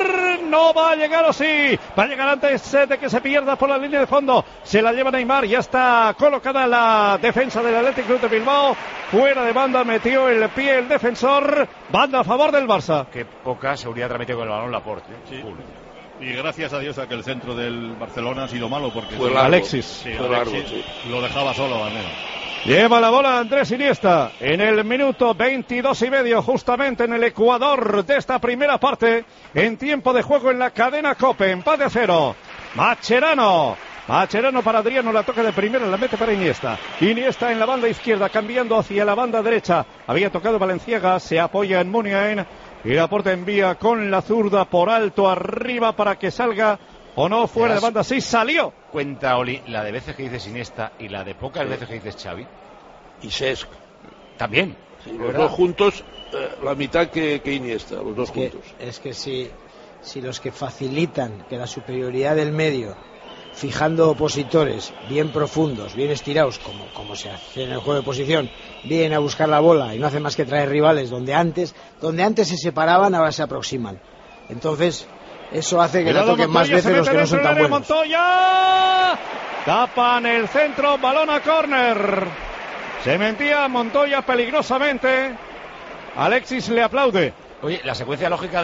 No va a llegar, o sí. Va a llegar antes de que se pierda por la línea de fondo. Se la lleva Neymar. Ya está colocada la defensa del Athletic Club de Bilbao. Fuera de banda, metió el pie el defensor. Banda a favor del Barça. Qué poca seguridad transmitió con el balón Laporte. Sí. Y gracias a Dios a que el centro del Barcelona ha sido malo, porque fue largo. Alexis, sí, fue Alexis largo, sí. Lo dejaba solo al menos. Lleva la bola Andrés Iniesta en el minuto 22:30, justamente en el Ecuador de esta primera parte, en tiempo de juego en la cadena COPE, empate a 0. Mascherano para Adriano, la toca de primera, la mete para Iniesta. Iniesta en la banda izquierda, cambiando hacia la banda derecha. Había tocado Valenciaga, se apoya en Muniain. Y Laporte envía con la zurda por alto arriba para que salga o no fuera de banda. Sí, salió. Cuenta, Oli, la de veces que dices Iniesta y la de pocas veces que dices Xavi. Y Cesc. También. Sí, los dos juntos, la mitad que Iniesta, los dos juntos. Es que si los que facilitan que la superioridad del medio, fijando opositores bien profundos, bien estirados, como se hace en el juego de posición, vienen a buscar la bola y no hacen más que traer rivales donde antes se separaban, ahora se aproximan. Entonces, eso hace que la toquen más veces los que no son tan buenos. Montoya tapan el centro, balón a córner. Se metía Montoya peligrosamente. Alexis le aplaude. Oye, la secuencia lógica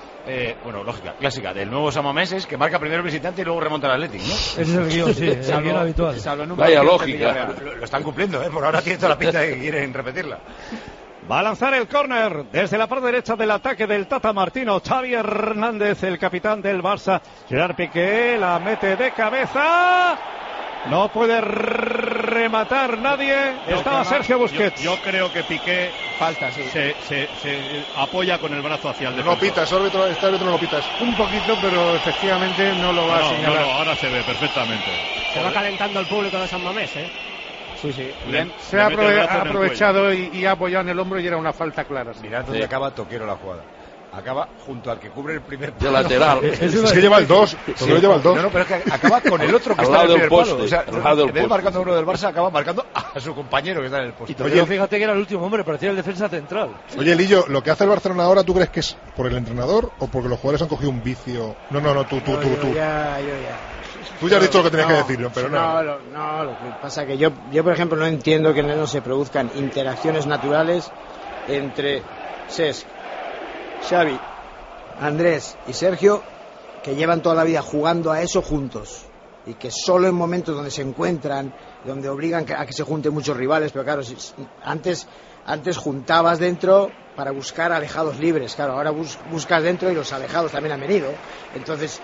clásica del nuevo Samamés es que marca primero el visitante y luego remonta al Athletic, ¿no? Ese es el guión, sí, el guión habitual. Vaya lógica. Lo están cumpliendo, por ahora tiene toda la pinta de que quieren repetirla. Va a lanzar el córner desde la parte derecha del ataque del Tata Martino. Xavi Hernández, el capitán del Barça. Gerard Piqué la mete de cabeza. No puede rematar nadie. Estaba Sergio Busquets. Yo creo que Piqué falta, sí. se apoya con el brazo hacia el defensor. No pitas, este árbitro no lo pitas. Un poquito, pero efectivamente no lo va a señalar. No, ahora se ve perfectamente. Se va calentando el público de San Mamés, ¿eh? Sí, sí. Bien. Se ha aprovechado y ha apoyado en el hombro y era una falta clara. Mirad dónde acaba Toquero la jugada. Acaba junto al que cubre el primer de lateral. Es que lleva el 2. Lleva el 2. No, pero es que acaba con el otro que está en el primer palo. O sea, en vez de marcando a uno del Barça, acaba marcando a su compañero que está en el poste. Oye, fíjate que era el último hombre, parecía el defensa central. Oye, Lillo, ¿lo que hace el Barcelona ahora tú crees que es por el entrenador o porque los jugadores han cogido un vicio? No, tú. Tú ya has dicho lo que tenías que decir, pero no. No, lo que pasa es que yo por ejemplo no entiendo que no se produzcan interacciones naturales entre Cesc, Xavi, Andrés y Sergio, que llevan toda la vida jugando a eso juntos y que solo en momentos donde se encuentran, donde obligan a que se junten muchos rivales, pero claro, antes juntabas dentro para buscar alejados libres, claro, ahora buscas dentro y los alejados también han venido, entonces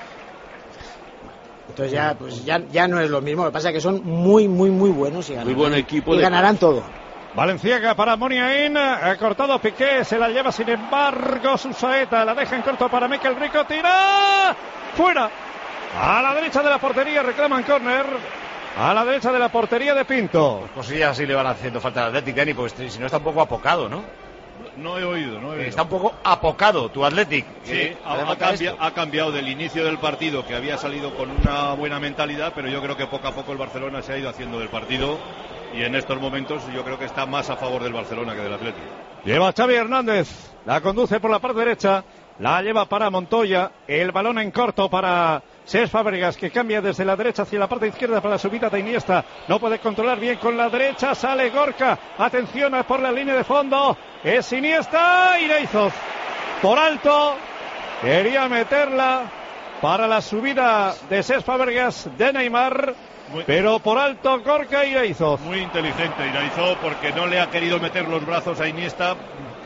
ya no es lo mismo. Lo que pasa es que son muy buenos y muy buen equipo y ganarán todo. Valenciaga para Muniain, ha cortado Piqué, se la lleva sin embargo Susaeta, la deja en corto para Miquel Rico, tira fuera, a la derecha de la portería, reclaman córner, a la derecha de la portería de Pinto. Pues cosillas así le van haciendo falta al Athletic, Dani, porque si no está un poco apocado, ¿no? No he oído. Está un poco apocado tu Athletic. Sí, ha cambiado del inicio del partido, que había salido con una buena mentalidad, pero yo creo que poco a poco el Barcelona se ha ido haciendo del partido y en estos momentos yo creo que está más a favor del Barcelona que del Athletic. Lleva Xavi Hernández, la conduce por la parte derecha, la lleva para Montoya, el balón en corto para Cesc Fábregas, que cambia desde la derecha hacia la parte izquierda para la subida de Iniesta, no puede controlar bien con la derecha, sale Gorka, atención por la línea de fondo, es Iniesta, Ireizoz por alto, quería meterla para la subida de Cesc Fábregas de Neymar, pero por alto Gorka Ireizoz. Muy inteligente Ireizoz, porque no le ha querido meter los brazos a Iniesta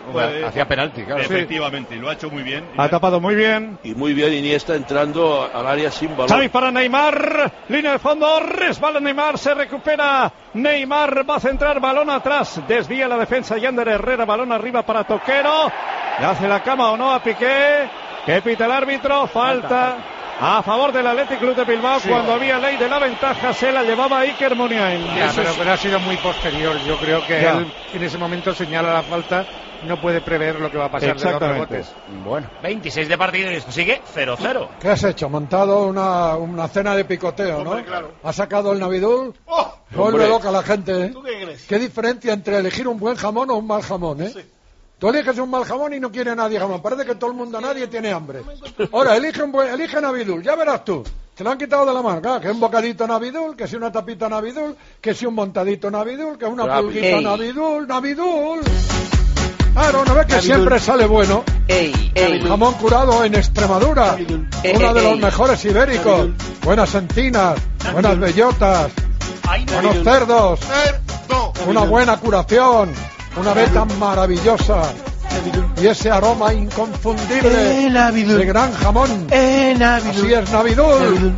hacía penalti, claro. Efectivamente, y lo ha hecho muy bien. Ha tapado muy bien. Y muy bien Iniesta entrando al área sin balón. Xavi para Neymar, línea de fondo, resbala Neymar, se recupera Neymar, va a centrar, balón atrás, desvía la defensa Yander Herrera, balón arriba para Toquero, le hace la cama o no a Piqué, que pita el árbitro, falta a favor del Athletic Club de Bilbao, cuando había ley de la ventaja se la llevaba Iker Muniain. Pero ha sido muy posterior, yo creo que él en ese momento señala la falta, no puede prever lo que va a pasar de los rebotes. Bueno, 26 de partido y esto sigue 0-0. ¿Qué has hecho? Montado una cena de picoteo, ¿no? Claro. ¿Ha sacado el Navidul? Vuelve loca la gente, ¿eh? ¿Tú qué crees? ¿Qué diferencia entre elegir un buen jamón o un mal jamón, eh? Sí. Tú eliges un mal jamón y no quiere nadie jamón. Parece que todo el mundo, nadie tiene hambre. Ahora, elige Navidul, ya verás tú. Se lo han quitado de la mano, claro, que un bocadito Navidul, que si una tapita Navidul, que si un montadito Navidul, que una pulguita Navidul. Claro, ¿no ves que siempre sale bueno? Jamón curado en Extremadura, uno de los mejores ibéricos. Buenas encinas, buenas bellotas, buenos cerdos, una buena curación, una veta maravillosa y ese aroma inconfundible de gran jamón. Así es, Navidul.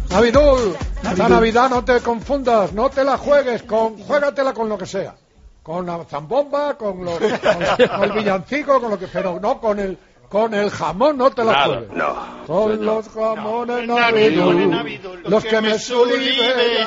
La Navidad no te confundas, no te la juegues, juégatela con lo que sea. Con la zambomba, con el villancico, con lo que, pero no con el jamón, no te la juegues. Son los jamones Navidul, los que me sublimen.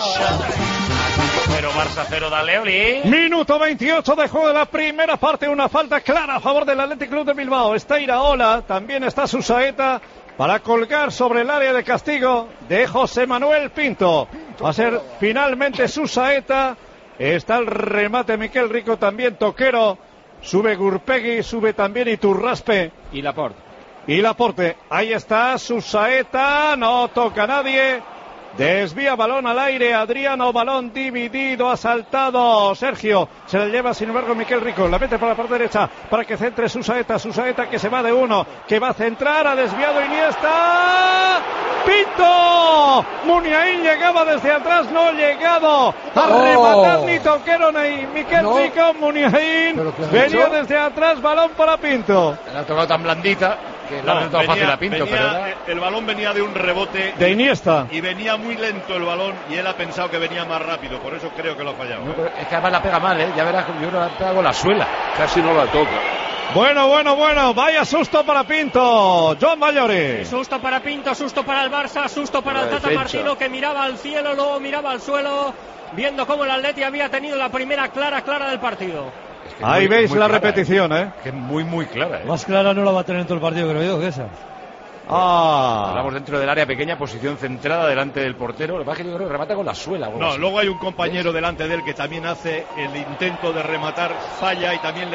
0 Barça 0 Daleoli. Minuto 28 de juego de la primera parte, una falta clara a favor del Athletic Club de Bilbao. Está Iraola, también está Susaeta para colgar sobre el área de castigo de José Manuel Pinto. Va a ser finalmente Susaeta. Está el remate Miquel Rico, también Toquero. Sube Gurpegui, sube también Iturraspe. Y Laporte. Ahí está Susaeta, no toca a nadie. Desvía balón al aire, Adriano, balón dividido, ha saltado Sergio, se la lleva sin embargo Miquel Rico, la mete por la parte derecha para que centre Susaeta que se va de uno, que va a centrar, ha desviado Iniesta, Pinto, Muniain llegaba desde atrás, no ha llegado a rematar ni Toquero ni Miquel Rico, Muniain venía desde atrás, balón para Pinto. La ha tocado tan blandita que la ha resultado fácil a Pinto, pero el balón venía de un rebote de Iniesta y venía muy lento el balón y él ha pensado que venía más rápido, por eso creo que lo ha fallado. No, es que además la pega mal, ya verás, yo no la pego la suela. Casi no la toca. Bueno, vaya susto para Pinto, John Mayori. Susto para Pinto, susto para el Barça, susto para el Tata Martino, que miraba al cielo, luego miraba al suelo, viendo cómo el Atleti había tenido la primera clara del partido. Es que ahí veis la repetición, Que es muy clara. Más clara no la va a tener en todo el partido, creo yo, que esa. Hablamos dentro del área pequeña, posición centrada delante del portero. Lo que pasa es que yo creo que remata con la suela. No, luego hay un compañero delante de él que también hace el intento de rematar, falla y también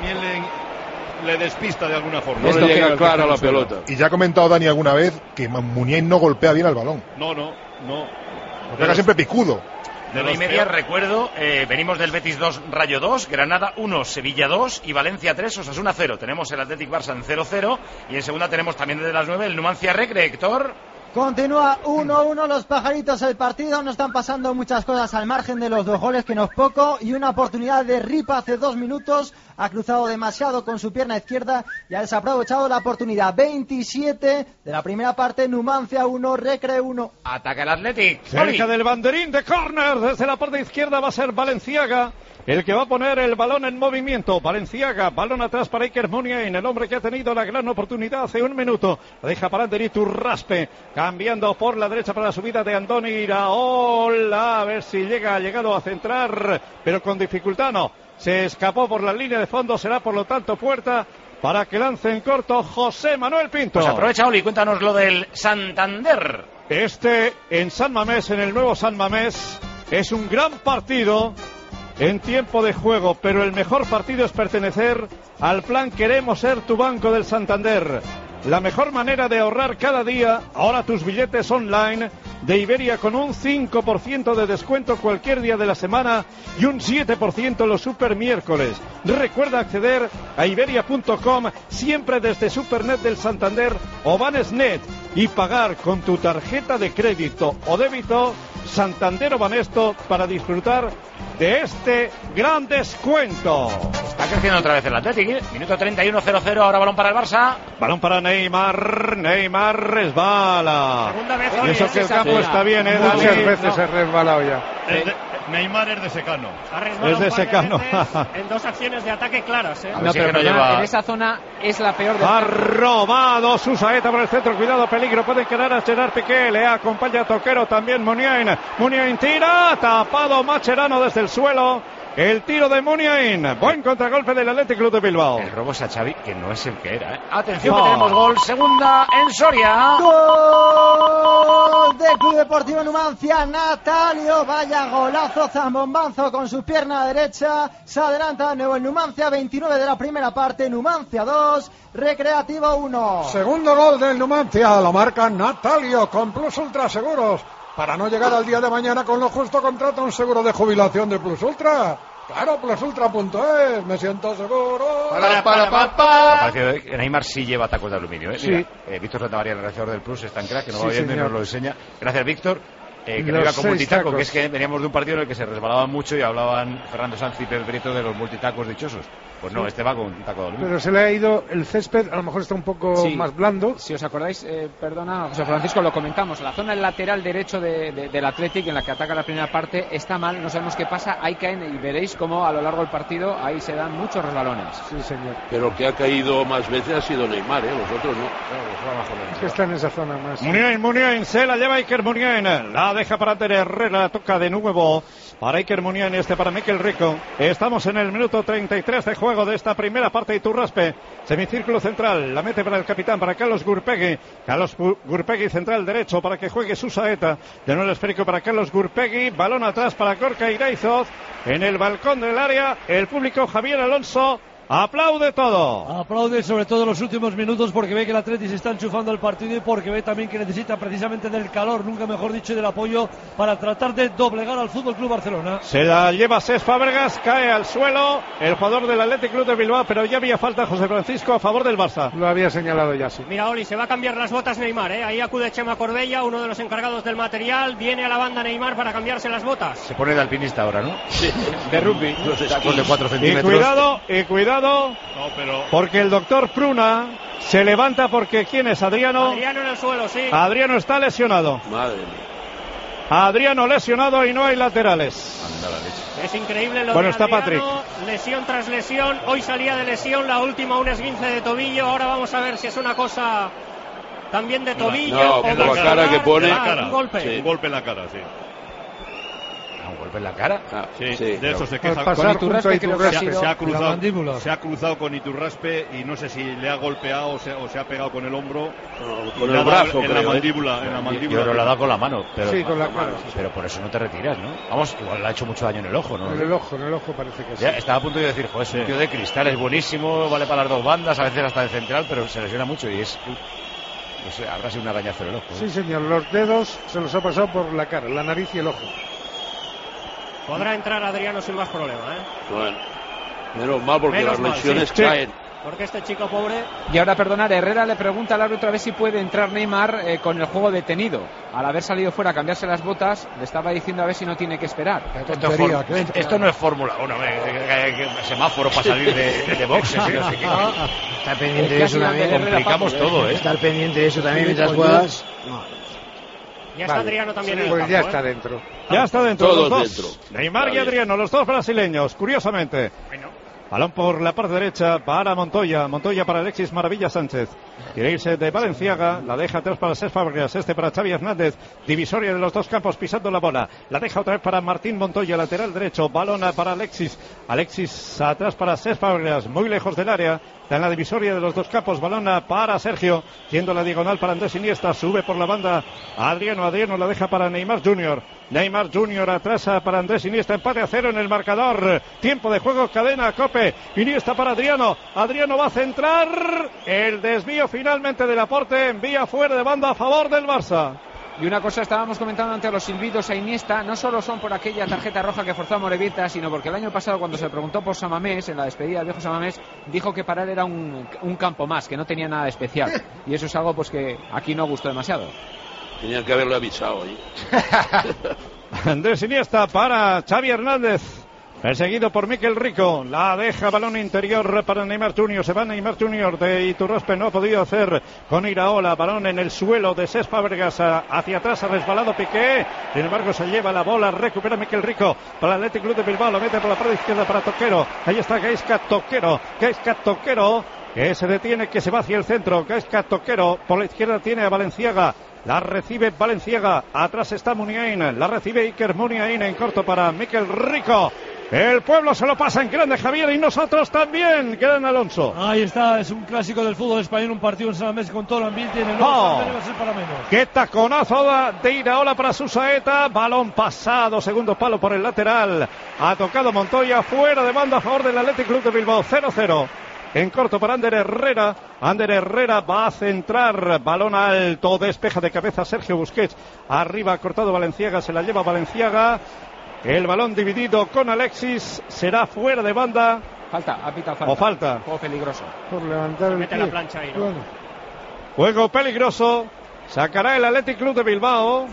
le despista de alguna forma. No le llega clara la pelota. Y ya ha comentado Dani alguna vez que Muniain no golpea bien al balón. No. Lo pega siempre picudo. De 9:30, recuerdo, venimos del Betis 2, Rayo 2, Granada 1, Sevilla 2 y Valencia 3, Osasuna 0. Tenemos el Athletic Barça en 0-0 y en segunda tenemos también desde las 9 el Numancia Recre, Héctor. Continúa 1-1 los pajaritos el partido, no están pasando muchas cosas al margen de los 2 goles, que no es poco, y una oportunidad de Ripa hace 2 minutos, ha cruzado demasiado con su pierna izquierda y ha desaprovechado la oportunidad. 27 de la primera parte, Numancia 1, Recre 1. Ataca el Athletic. Cerca del banderín de córner, desde la parte izquierda va a ser Valenciaga el que va a poner el balón en movimiento. Valenciaga, balón atrás para Iker Muniain, el hombre que ha tenido la gran oportunidad hace 1 minuto. La deja para adelante Iturraspe, cambiando por la derecha para la subida de Andoni Iraola. A ver si ha llegado a centrar, pero con dificultad no. Se escapó por la línea de fondo, será por lo tanto puerta para que lance en corto José Manuel Pinto. Pues aprovecha, Oli, cuéntanos lo del Santander. En San Mamés, en el nuevo San Mamés, es un gran partido en tiempo de juego, pero el mejor partido es pertenecer al plan Queremos Ser Tu Banco del Santander. La mejor manera de ahorrar cada día, ahora tus billetes online de Iberia con un 5% de descuento cualquier día de la semana y un 7% los super miércoles. Recuerda acceder a iberia.com siempre desde Supernet del Santander o Banesnet y pagar con tu tarjeta de crédito o débito Santander o Banesto para disfrutar de este gran descuento. Está creciendo otra vez el Atlético. Minuto 31-0-0. Ahora balón para el Barça. Balón para Neymar. Neymar resbala. Segunda vez Y eso que el campo está bien, Muchas veces se ha resbalado ya. Neymar es de secano. Es de secano. En 2 acciones de ataque claras. No, pero en esa zona es la peor de... Ha robado Susaeta por el centro. Cuidado, peligro. Puede quedar a Gerard Piqué. Le acompaña Toquero también Muniain. Muniain tira. Tapado Mascherano desde el suelo. El tiro de Muniain. Buen contragolpe del Athletic Club de Bilbao. El robo es a Xavi, que no es el que era. Atención, que tenemos gol. Segunda en Soria. Gol del Club Deportivo Numancia. Natalio, vaya golazo zambombazo con su pierna derecha. Se adelanta de nuevo el Numancia. 29 de la primera parte. Numancia 2, Recreativo 1. Segundo gol del Numancia. Lo marca Natalio con Plus Ultra Seguros. Para no llegar al día de mañana con lo justo, contrata un seguro de jubilación de Plus Ultra. Claro, plusultra.es, me siento seguro. Parece que Neymar sí lleva tacos de aluminio. Sí. Mira, Víctor Santamaría, el redactor del Plus, está en crack, que nos va viendo y nos lo enseña. Gracias, Víctor. Que no iba con multitaco, tacos. Que es que veníamos de un partido en el que se resbalaban mucho y hablaban Fernando Sanz y Pedro Prieto de los multitacos dichosos. Pues no, este va con un taco de aluminio. Pero se le ha ido el césped, a lo mejor está un poco más blando. Si os acordáis, perdona, José Francisco, lo comentamos. La zona lateral derecho del Athletic, en la que ataca la primera parte, está mal. No sabemos qué pasa. Ahí caen y veréis cómo a lo largo del partido ahí se dan muchos resbalones. Sí, señor. Pero el que ha caído más veces ha sido Neymar, los otros no. Es que está en esa zona más. Muniain, se la lleva Iker Muniain. La deja para Tener Herrera, toca de nuevo para Iker Muniain, para Mikel Rico. Estamos en el minuto 33 de juego de esta primera parte. Iturraspe, semicírculo central, la mete para el capitán, para Carlos Gurpegui. Carlos Gurpegui, central derecho, para que juegue Susaeta. De nuevo el esférico para Carlos Gurpegui, balón atrás para Gorka Iraizoz. En el balcón del área, el público Javier Alonso aplaude todo. Aplaude sobre todo en los últimos minutos porque ve que el Atleti se está enchufando el partido y porque ve también que necesita precisamente del calor, nunca mejor dicho, y del apoyo para tratar de doblegar al Fútbol Club Barcelona. Se la lleva Cesc Fábregas, cae al suelo el jugador del Athletic Club de Bilbao, pero ya había falta, José Francisco, a favor del Barça. Lo había señalado ya, sí. Mira, Oli, se va a cambiar las botas Neymar, Ahí acude Chema Corbella, uno de los encargados del material, viene a la banda Neymar para cambiarse las botas. Se pone de alpinista ahora, ¿no? Sí. De rugby. Tacos de 4 centímetros. Y cuidado. No, pero... Porque el doctor Pruna se levanta porque ¿quién es? Adriano. Adriano en el suelo, sí. Adriano está lesionado. Madre mía. Adriano lesionado y no hay laterales. Anda la leche. Es increíble lo bueno, de está Adriano, Patrick. Lesión tras lesión. Hoy salía de lesión, la última un esguince de tobillo. Ahora vamos a ver si es una cosa también de tobillo. No, o por la muscular. cara que pone. Un golpe. Sí. Un golpe en la cara, sí. ¿Un golpe en la cara? Sí. De eso se queja. Con Iturraspe creo que ha sido se ha cruzado con Iturraspe y no sé si le ha golpeado o se ha pegado con el hombro. Con el brazo, en la mandíbula. En la mandíbula. Yo lo ha dado con la mano. Pero, sí, con la mano. Pero por eso no te retiras, ¿no? Vamos, igual le ha hecho mucho daño en el ojo, ¿no? En el ojo parece que sí. Ya, estaba a punto de decir, joder, es un tío de cristal, es buenísimo, vale para las dos bandas, a veces hasta de central, pero se lesiona mucho y es... No sé, habrá sido un arañazo en el ojo. Sí, señor, los dedos se los ha pasado por la cara, la nariz y el ojo. Podrá entrar Adriano sin más problema, Bueno, menos mal porque menos las lesiones sí. caen. Porque este chico pobre... Y ahora, perdonar, Herrera le pregunta al árbitro a ver si puede entrar Neymar con el juego detenido. Al haber salido fuera a cambiarse las botas, le estaba diciendo a ver si no tiene que esperar. Esto no es Fórmula 1, semáforo para salir de boxes. Estar pendiente de eso también. Complicamos todo, Estar pendiente de eso también mientras juegas. Ya está Adriano también en el pues campo, ya está dentro. Ya está dentro. Todos los dos. dentro. Neymar y Adriano, los dos brasileños, curiosamente. Balón por la parte derecha para Montoya. Montoya para Alexis Maravilla Sánchez. Quiere irse de Valenciaga. La deja atrás para Cesc Fábregas. Para Xavi Hernández. Divisoria de los dos campos pisando la bola. La deja otra vez para Martín Montoya. Lateral derecho. Balón para Alexis. Alexis atrás para Cesc Fábregas. Muy lejos del área. Está en la divisoria de los dos campos. Balón para Sergio. Yendo la diagonal para Andrés Iniesta. Sube por la banda Adriano. Adriano la deja para Neymar Jr. Neymar Jr. atrás para Andrés Iniesta. Empate a 0 en el marcador. Tiempo de juego. Cadena Cope. Iniesta para Adriano. Adriano va a centrar. El desvío finalmente del Laporte. Envía fuera de banda a favor del Barça. Y una cosa, estábamos comentando ante los silbidos a Iniesta, no solo son por aquella tarjeta roja que forzó a Morevieta, sino porque el año pasado cuando se le preguntó por Samamés, en la despedida del viejo Samamés, dijo que para él era un campo más, que no tenía nada de especial. Y eso es algo pues que aquí no gustó demasiado. Tenían que haberlo avisado ahí. Andrés Iniesta para Xavi Hernández. Perseguido por Mikel Rico, la deja balón interior para Neymar Junior, se va Neymar Junior de Iturraspe, no ha podido hacer con Iraola, balón en el suelo de Cesc Fábregas, hacia atrás ha resbalado Piqué, sin embargo se lleva la bola, recupera Mikel Rico para el Athletic Club de Bilbao, lo mete por la parte izquierda para Toquero, ahí está Gaizka Toquero, que se detiene, que se va hacia el centro, Gaizka Toquero, por la izquierda tiene a Valenciaga. La recibe Valenciaga, atrás está Muniain, la recibe Iker Muniain en corto para Mikel Rico. El pueblo se lo pasa en grande, Javier, y nosotros también, Gran Alonso. Ahí está, es un clásico del fútbol español, un partido en San Mamés con todo el ambiente en el nuevo va a ser para menos. Qué taconazo de Iraola para Susaeta, balón pasado, segundo palo por el lateral, ha tocado Montoya, fuera de banda a favor del Athletic Club de Bilbao, 0-0. En corto para Ander Herrera. Ander Herrera va a centrar. Balón alto. Despeja de cabeza Sergio Busquets. Arriba cortado Valenciaga. Se la lleva Valenciaga. El balón dividido con Alexis. Será fuera de banda. Falta. O falta. Juego peligroso. Por levantar el mete pie. la plancha ahí, ¿no? Bueno. Juego peligroso. Sacará el Athletic Club de Bilbao.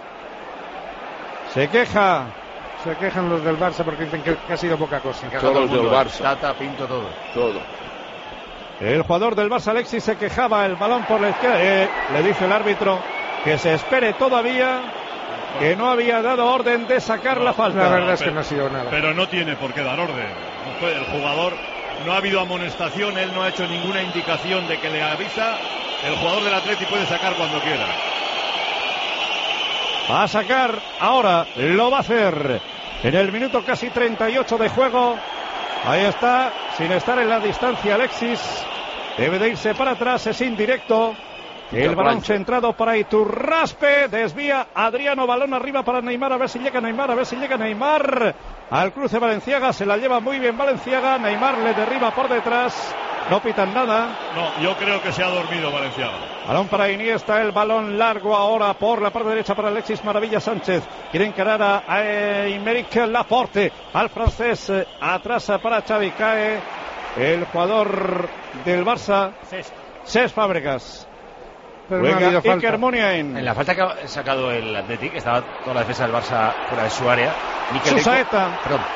Se quejan los del Barça porque dicen que ha sido poca cosa. Todos del Barça. Tata, Pinto, todo. El jugador del Barça, Alexis, se quejaba, el balón por la izquierda. Le dice el árbitro que se espere todavía, que no había dado orden de sacar la falta. La verdad es que no ha sido nada. Pero no tiene por qué dar orden. El jugador, no ha habido amonestación, él no ha hecho ninguna indicación de que le avisa. El jugador del Atleti puede sacar cuando quiera. Va a sacar ahora, lo va a hacer. En el minuto casi 38 de juego. Ahí está, sin estar en la distancia Alexis. Debe de irse para atrás, es indirecto. El balón centrado para Iturraspe. Desvía Adriano, balón arriba para Neymar. A ver si llega Neymar. Al cruce Valenciaga, se la lleva muy bien Valenciaga. Neymar le derriba por detrás. No pitan nada. No, yo creo que se ha dormido Valenciaga. Balón para Iniesta, el balón largo ahora por la parte derecha para Alexis Maravilla Sánchez. Quiere encarar a Aymeric Laporte, al francés, atrás para Xavi. Cae el jugador del Barça, Cesc Fábregas. Pero no ha habido falta. Iker Muniain. En la falta que ha sacado el Athletic, estaba toda la defensa del Barça fuera de su área. Susaeta.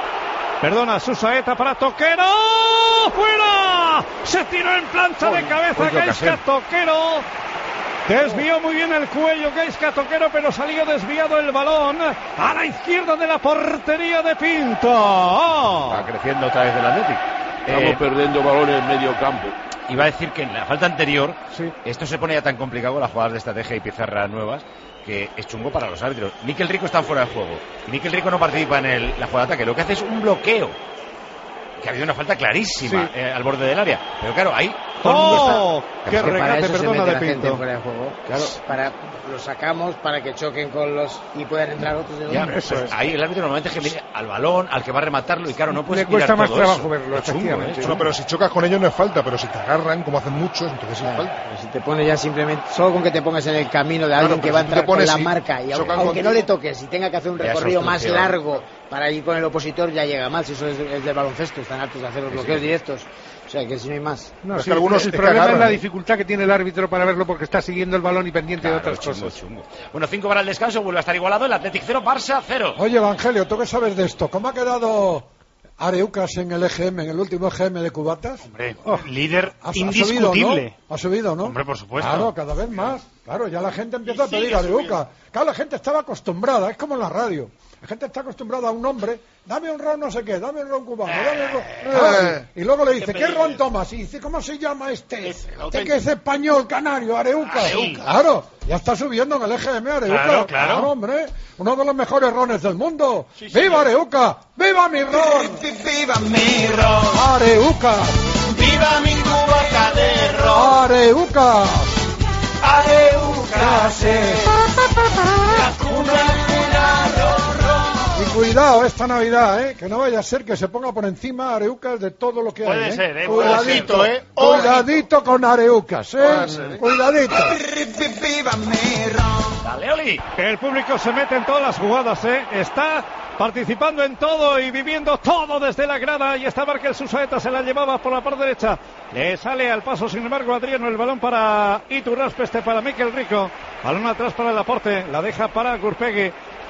Susaeta para Toquero. ¡Fuera! Se tiró en plancha de cabeza Gaizka Toquero. Desvió muy bien el cuello Gaizka Toquero, pero salió desviado el balón a la izquierda de la portería de Pinto. Va creciendo otra vez del Athletic. Estamos perdiendo balones en medio campo. Iba a decir que en la falta anterior, esto se pone ya tan complicado con las jugadas de estrategia y pizarras nuevas, que es chungo para los árbitros. Mikel Rico está fuera de juego. Y Mikel Rico no participa en la jugada de ataque. Lo que hace es un bloqueo. Que ha habido una falta clarísima al borde del área. Pero claro, ahí todo el mundo está. ¡Qué regate, perdona, de Pinto! Fuera de juego. Claro, los sacamos para que choquen con los y puedan entrar otros de ya, pues ahí el árbitro normalmente es que mira al balón, al que va a rematarlo, y claro, no puedes. Le cuesta más todo trabajo eso. verlo, efectivamente. No, pero si chocas con ellos no es falta, pero si te agarran, como hacen muchos, entonces es falta. Si te pones ya simplemente, solo con que te pongas en el camino de alguien que va a entrar con la marca, y aunque no le toques, y tenga que hacer un recorrido más largo para ir con el opositor, ya llega mal. Si eso es del baloncesto, están hartos de hacer los bloqueos directos. O sea, que si no hay más. No, es que algunos el problema es la dificultad que tiene el árbitro para verlo, porque está siguiendo el balón y pendiente de otras cosas. Chungo. Bueno, 5 para el descanso, vuelve a estar igualado. El Athletic 0, Barça 0. Oye, Evangelio, ¿tú qué sabes de esto? ¿Cómo ha quedado Areucas en el EGM, en el último EGM de cubatas? Hombre, líder indiscutible. Ha subido, ¿no? Hombre, por supuesto. Claro, cada vez más. Claro, ya la gente empieza a pedir a Areucas. Claro, la gente estaba acostumbrada, es como en la radio. La gente está acostumbrada a un nombre, dame un ron no sé qué, dame un ron cubano, dame un ron... Y luego le dice, ¿qué ron tomas? Y dice, ¿cómo se llama este? Este que es español, canario, Areucas. Claro, ya está subiendo en el EGM Areucas. Claro, hombre, uno de los mejores rones del mundo. ¡Viva Areucas! ¡Viva mi ron! ¡Viva mi ron! ¡Areucas! ¡Viva mi cubata de ron! ¡Areucas! ¡Areucas! La cuna, ron. Y cuidado esta Navidad, que no vaya a ser que se ponga por encima Areucas de todo lo que puede hay. Ser, Cuidadito, cuidadito con Areucas, cuidadito. ¡Viva mi ron! Dale, Oli. El público se mete en todas las jugadas, está participando en todo y viviendo todo desde la grada. Y está Markel Susaeta, se la llevaba por la parte derecha. Le sale al paso, sin embargo, Adriano, el balón para Iturraspe, para Mikel Rico. Balón atrás para Laporte, la deja para Gurpegui.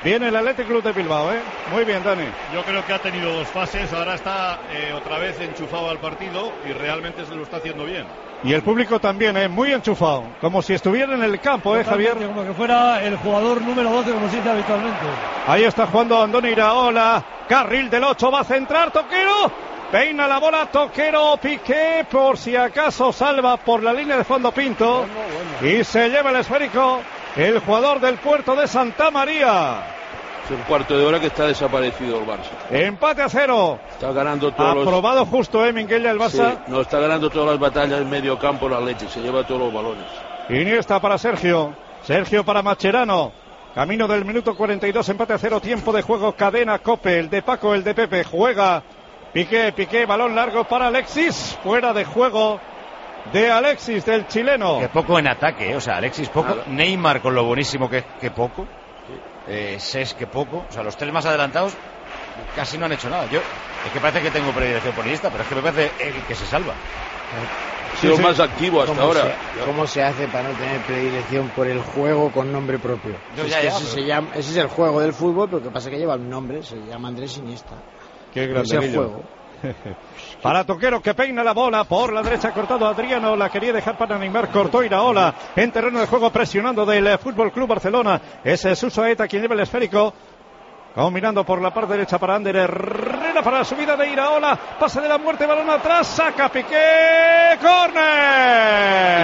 Viene el Athletic Club de Bilbao, ¿eh? Muy bien, Dani. Yo creo que ha tenido 2 fases, ahora está otra vez enchufado al partido y realmente se lo está haciendo bien. Y el público también, muy enchufado, como si estuviera en el campo, Javier. Como que fuera el jugador número 12, como se dice habitualmente. Ahí está jugando Andoni Iraola, carril del 8, va a centrar Toquero, peina la bola Toquero, Piqué, por si acaso salva por la línea de fondo Pinto, y se lleva el esférico el jugador del Puerto de Santa María. Hace un cuarto de hora que está desaparecido el Barça. Empate a 0. Está ganando todos Aprobado justo, Minguella, el Barça. Sí, no, está ganando todas las batallas en medio campo el Athletic, se lleva todos los balones. Iniesta para Sergio para Mascherano. Camino del minuto 42, empate a 0, tiempo de juego, cadena Cope, el de Paco, el de Pepe, juega Piqué, balón largo para Alexis, fuera de juego de Alexis, del chileno. Que poco en ataque, o sea, Alexis poco, Neymar con lo buenísimo que poco, Cesc que poco, o sea, los 3 más adelantados casi no han hecho nada. Yo, es que parece que tengo predilección por Iniesta, pero es que me parece el que se salva. Ha sido más activo hasta ahora. ¿Cómo se hace para no tener predilección por el juego con nombre propio? Ese es el juego del fútbol, pero lo que pasa es que lleva un nombre, se llama Andrés Iniesta. Qué grande es el juego. Para Toquero, que peina la bola por la derecha, cortado Adriano, la quería dejar para Neymar, cortó Iraola en terreno de juego, presionando del Fútbol Club Barcelona. Ese es Susaeta quien lleva el esférico, mirando por la parte derecha para Ander Herrera, para la subida de Iraola, pase de la muerte, balón atrás, saca Piqué, córner.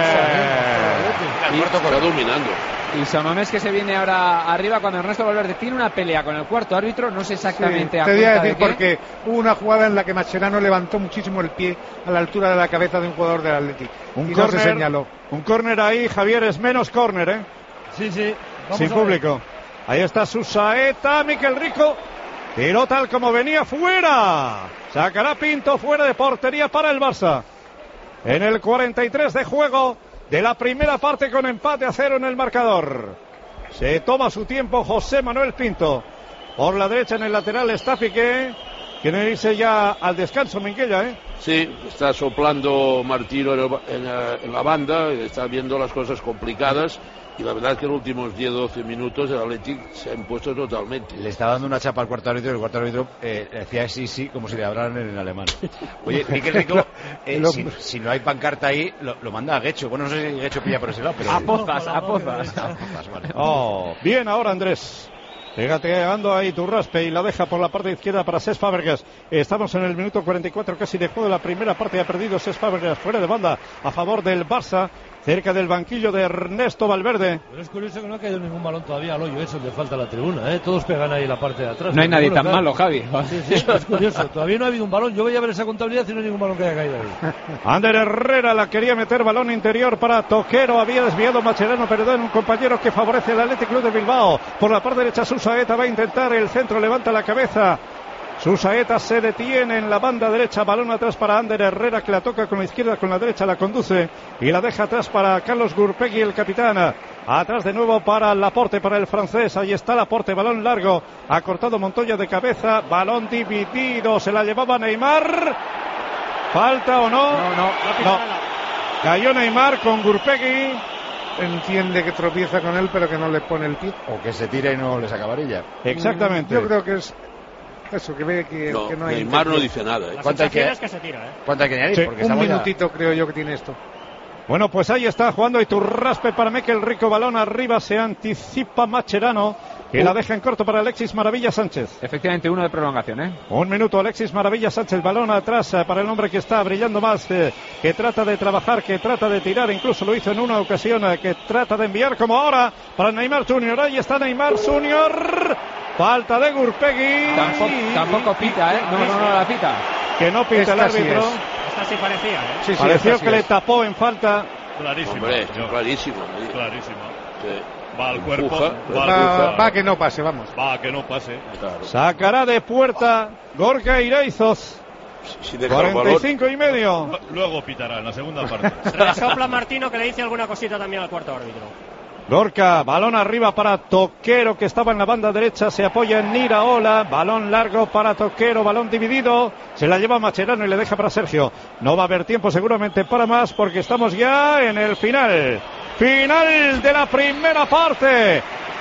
Está dominando. Y Samamés, que se viene ahora arriba cuando Ernesto Valverde tiene una pelea con el cuarto árbitro, no sé exactamente te voy a decir porque hubo una jugada en la que Mascherano levantó muchísimo el pie a la altura de la cabeza de un jugador del Athletic y no se señaló. Un córner ahí, Javier, es menos córner, ¿eh? Sí. Sin público. Ahí está Susaeta, Miquel Rico, tiró tal como venía, fuera. Sacará Pinto, fuera de portería para el Barça. En el 43 de juego de la primera parte, con empate a 0 en el marcador. Se toma su tiempo José Manuel Pinto. Por la derecha en el lateral está Piqué. Quiere irse ya al descanso, Minguella, ¿eh? Sí, está soplando Martino en la banda, está viendo las cosas complicadas. Y la verdad es que en los últimos 10-12 minutos el Athletic se ha impuesto totalmente. Le está dando una chapa al cuarto árbitro y el cuarto árbitro decía sí, como si le hablaran en alemán. Oye, Miquel Rico, si no hay pancarta ahí, lo manda a Guecho. Bueno, no sé si Guecho pilla por ese lado, pero... A Pozas, vale. Bien ahora, Andrés. Llegando ahí Turraspe y la deja por la parte izquierda para Cesc Fábregas. Estamos en el minuto 44 casi de juego de la primera parte. Ha perdido Cesc Fábregas fuera de banda a favor del Barça, cerca del banquillo de Ernesto Valverde. Pero es curioso que no ha caído ningún balón todavía al hoyo, eso le falta a la tribuna, ¿eh? Todos pegan ahí la parte de atrás. No hay nadie tan malo, Javi. Sí, es curioso. Todavía no ha habido un balón. Yo voy a ver esa contabilidad y no hay ningún balón que haya caído ahí. Ander Herrera la quería meter, balón interior para Toquero. Había desviado Mascherano, pero en un compañero que favorece al Athletic Club de Bilbao. Por la parte derecha Susaeta va a intentar el centro, levanta la cabeza. Susaeta se detiene en la banda derecha, balón atrás para Ander Herrera, que la toca con la izquierda, con la derecha la conduce y la deja atrás para Carlos Gurpegui, el capitán. Atrás de nuevo para Laporte, para el francés. Ahí está Laporte, balón largo, ha cortado Montoya de cabeza, balón dividido, se la llevaba Neymar. ¿Falta o no? No. Cayó Neymar con Gurpegui. Entiende que tropieza con él, pero que no le pone el pie. O que se tira y no le saca varilla. Exactamente. Yo creo que es eso, que ve que no hay... Neymar no dice nada, ¿eh? ¿Cuánto hay que se tira, eh? ¿Cuánto hay que añadir? Sí, porque un minutito creo yo que tiene esto. Bueno, pues ahí está jugando Iturraspe para Miquel Rico, balón arriba, se anticipa Mascherano, que la deja en corto para Alexis Maravilla Sánchez. Efectivamente, 1 de prolongación, ¿eh? 1 minuto, Alexis Maravilla Sánchez, balón atrás para el hombre que está brillando más, que trata de trabajar, que trata de tirar, incluso lo hizo en una ocasión, que trata de enviar como ahora para Neymar Junior. Ahí está Neymar Junior. Falta de Gurpegui. Tampoco pita, ¿eh? No la pita. Que no pita el árbitro. Esta sí parecía, ¿eh? Sí, pareció que le tapó en falta. Clarísimo. Hombre, clarísimo. Sí. Va al cuerpo. Va que no pase, vamos. Va que no pase. Claro. Sacará de puerta Gorka Iraizos. 45 y medio. Luego pitará en la segunda parte. Resopla Martino, que le dice alguna cosita también al cuarto árbitro. Lorca, balón arriba para Toquero, que estaba en la banda derecha, se apoya en Iraola, balón largo para Toquero, balón dividido, se la lleva Mascherano y le deja para Sergio. No va a haber tiempo seguramente para más, porque estamos ya en el final de la primera parte.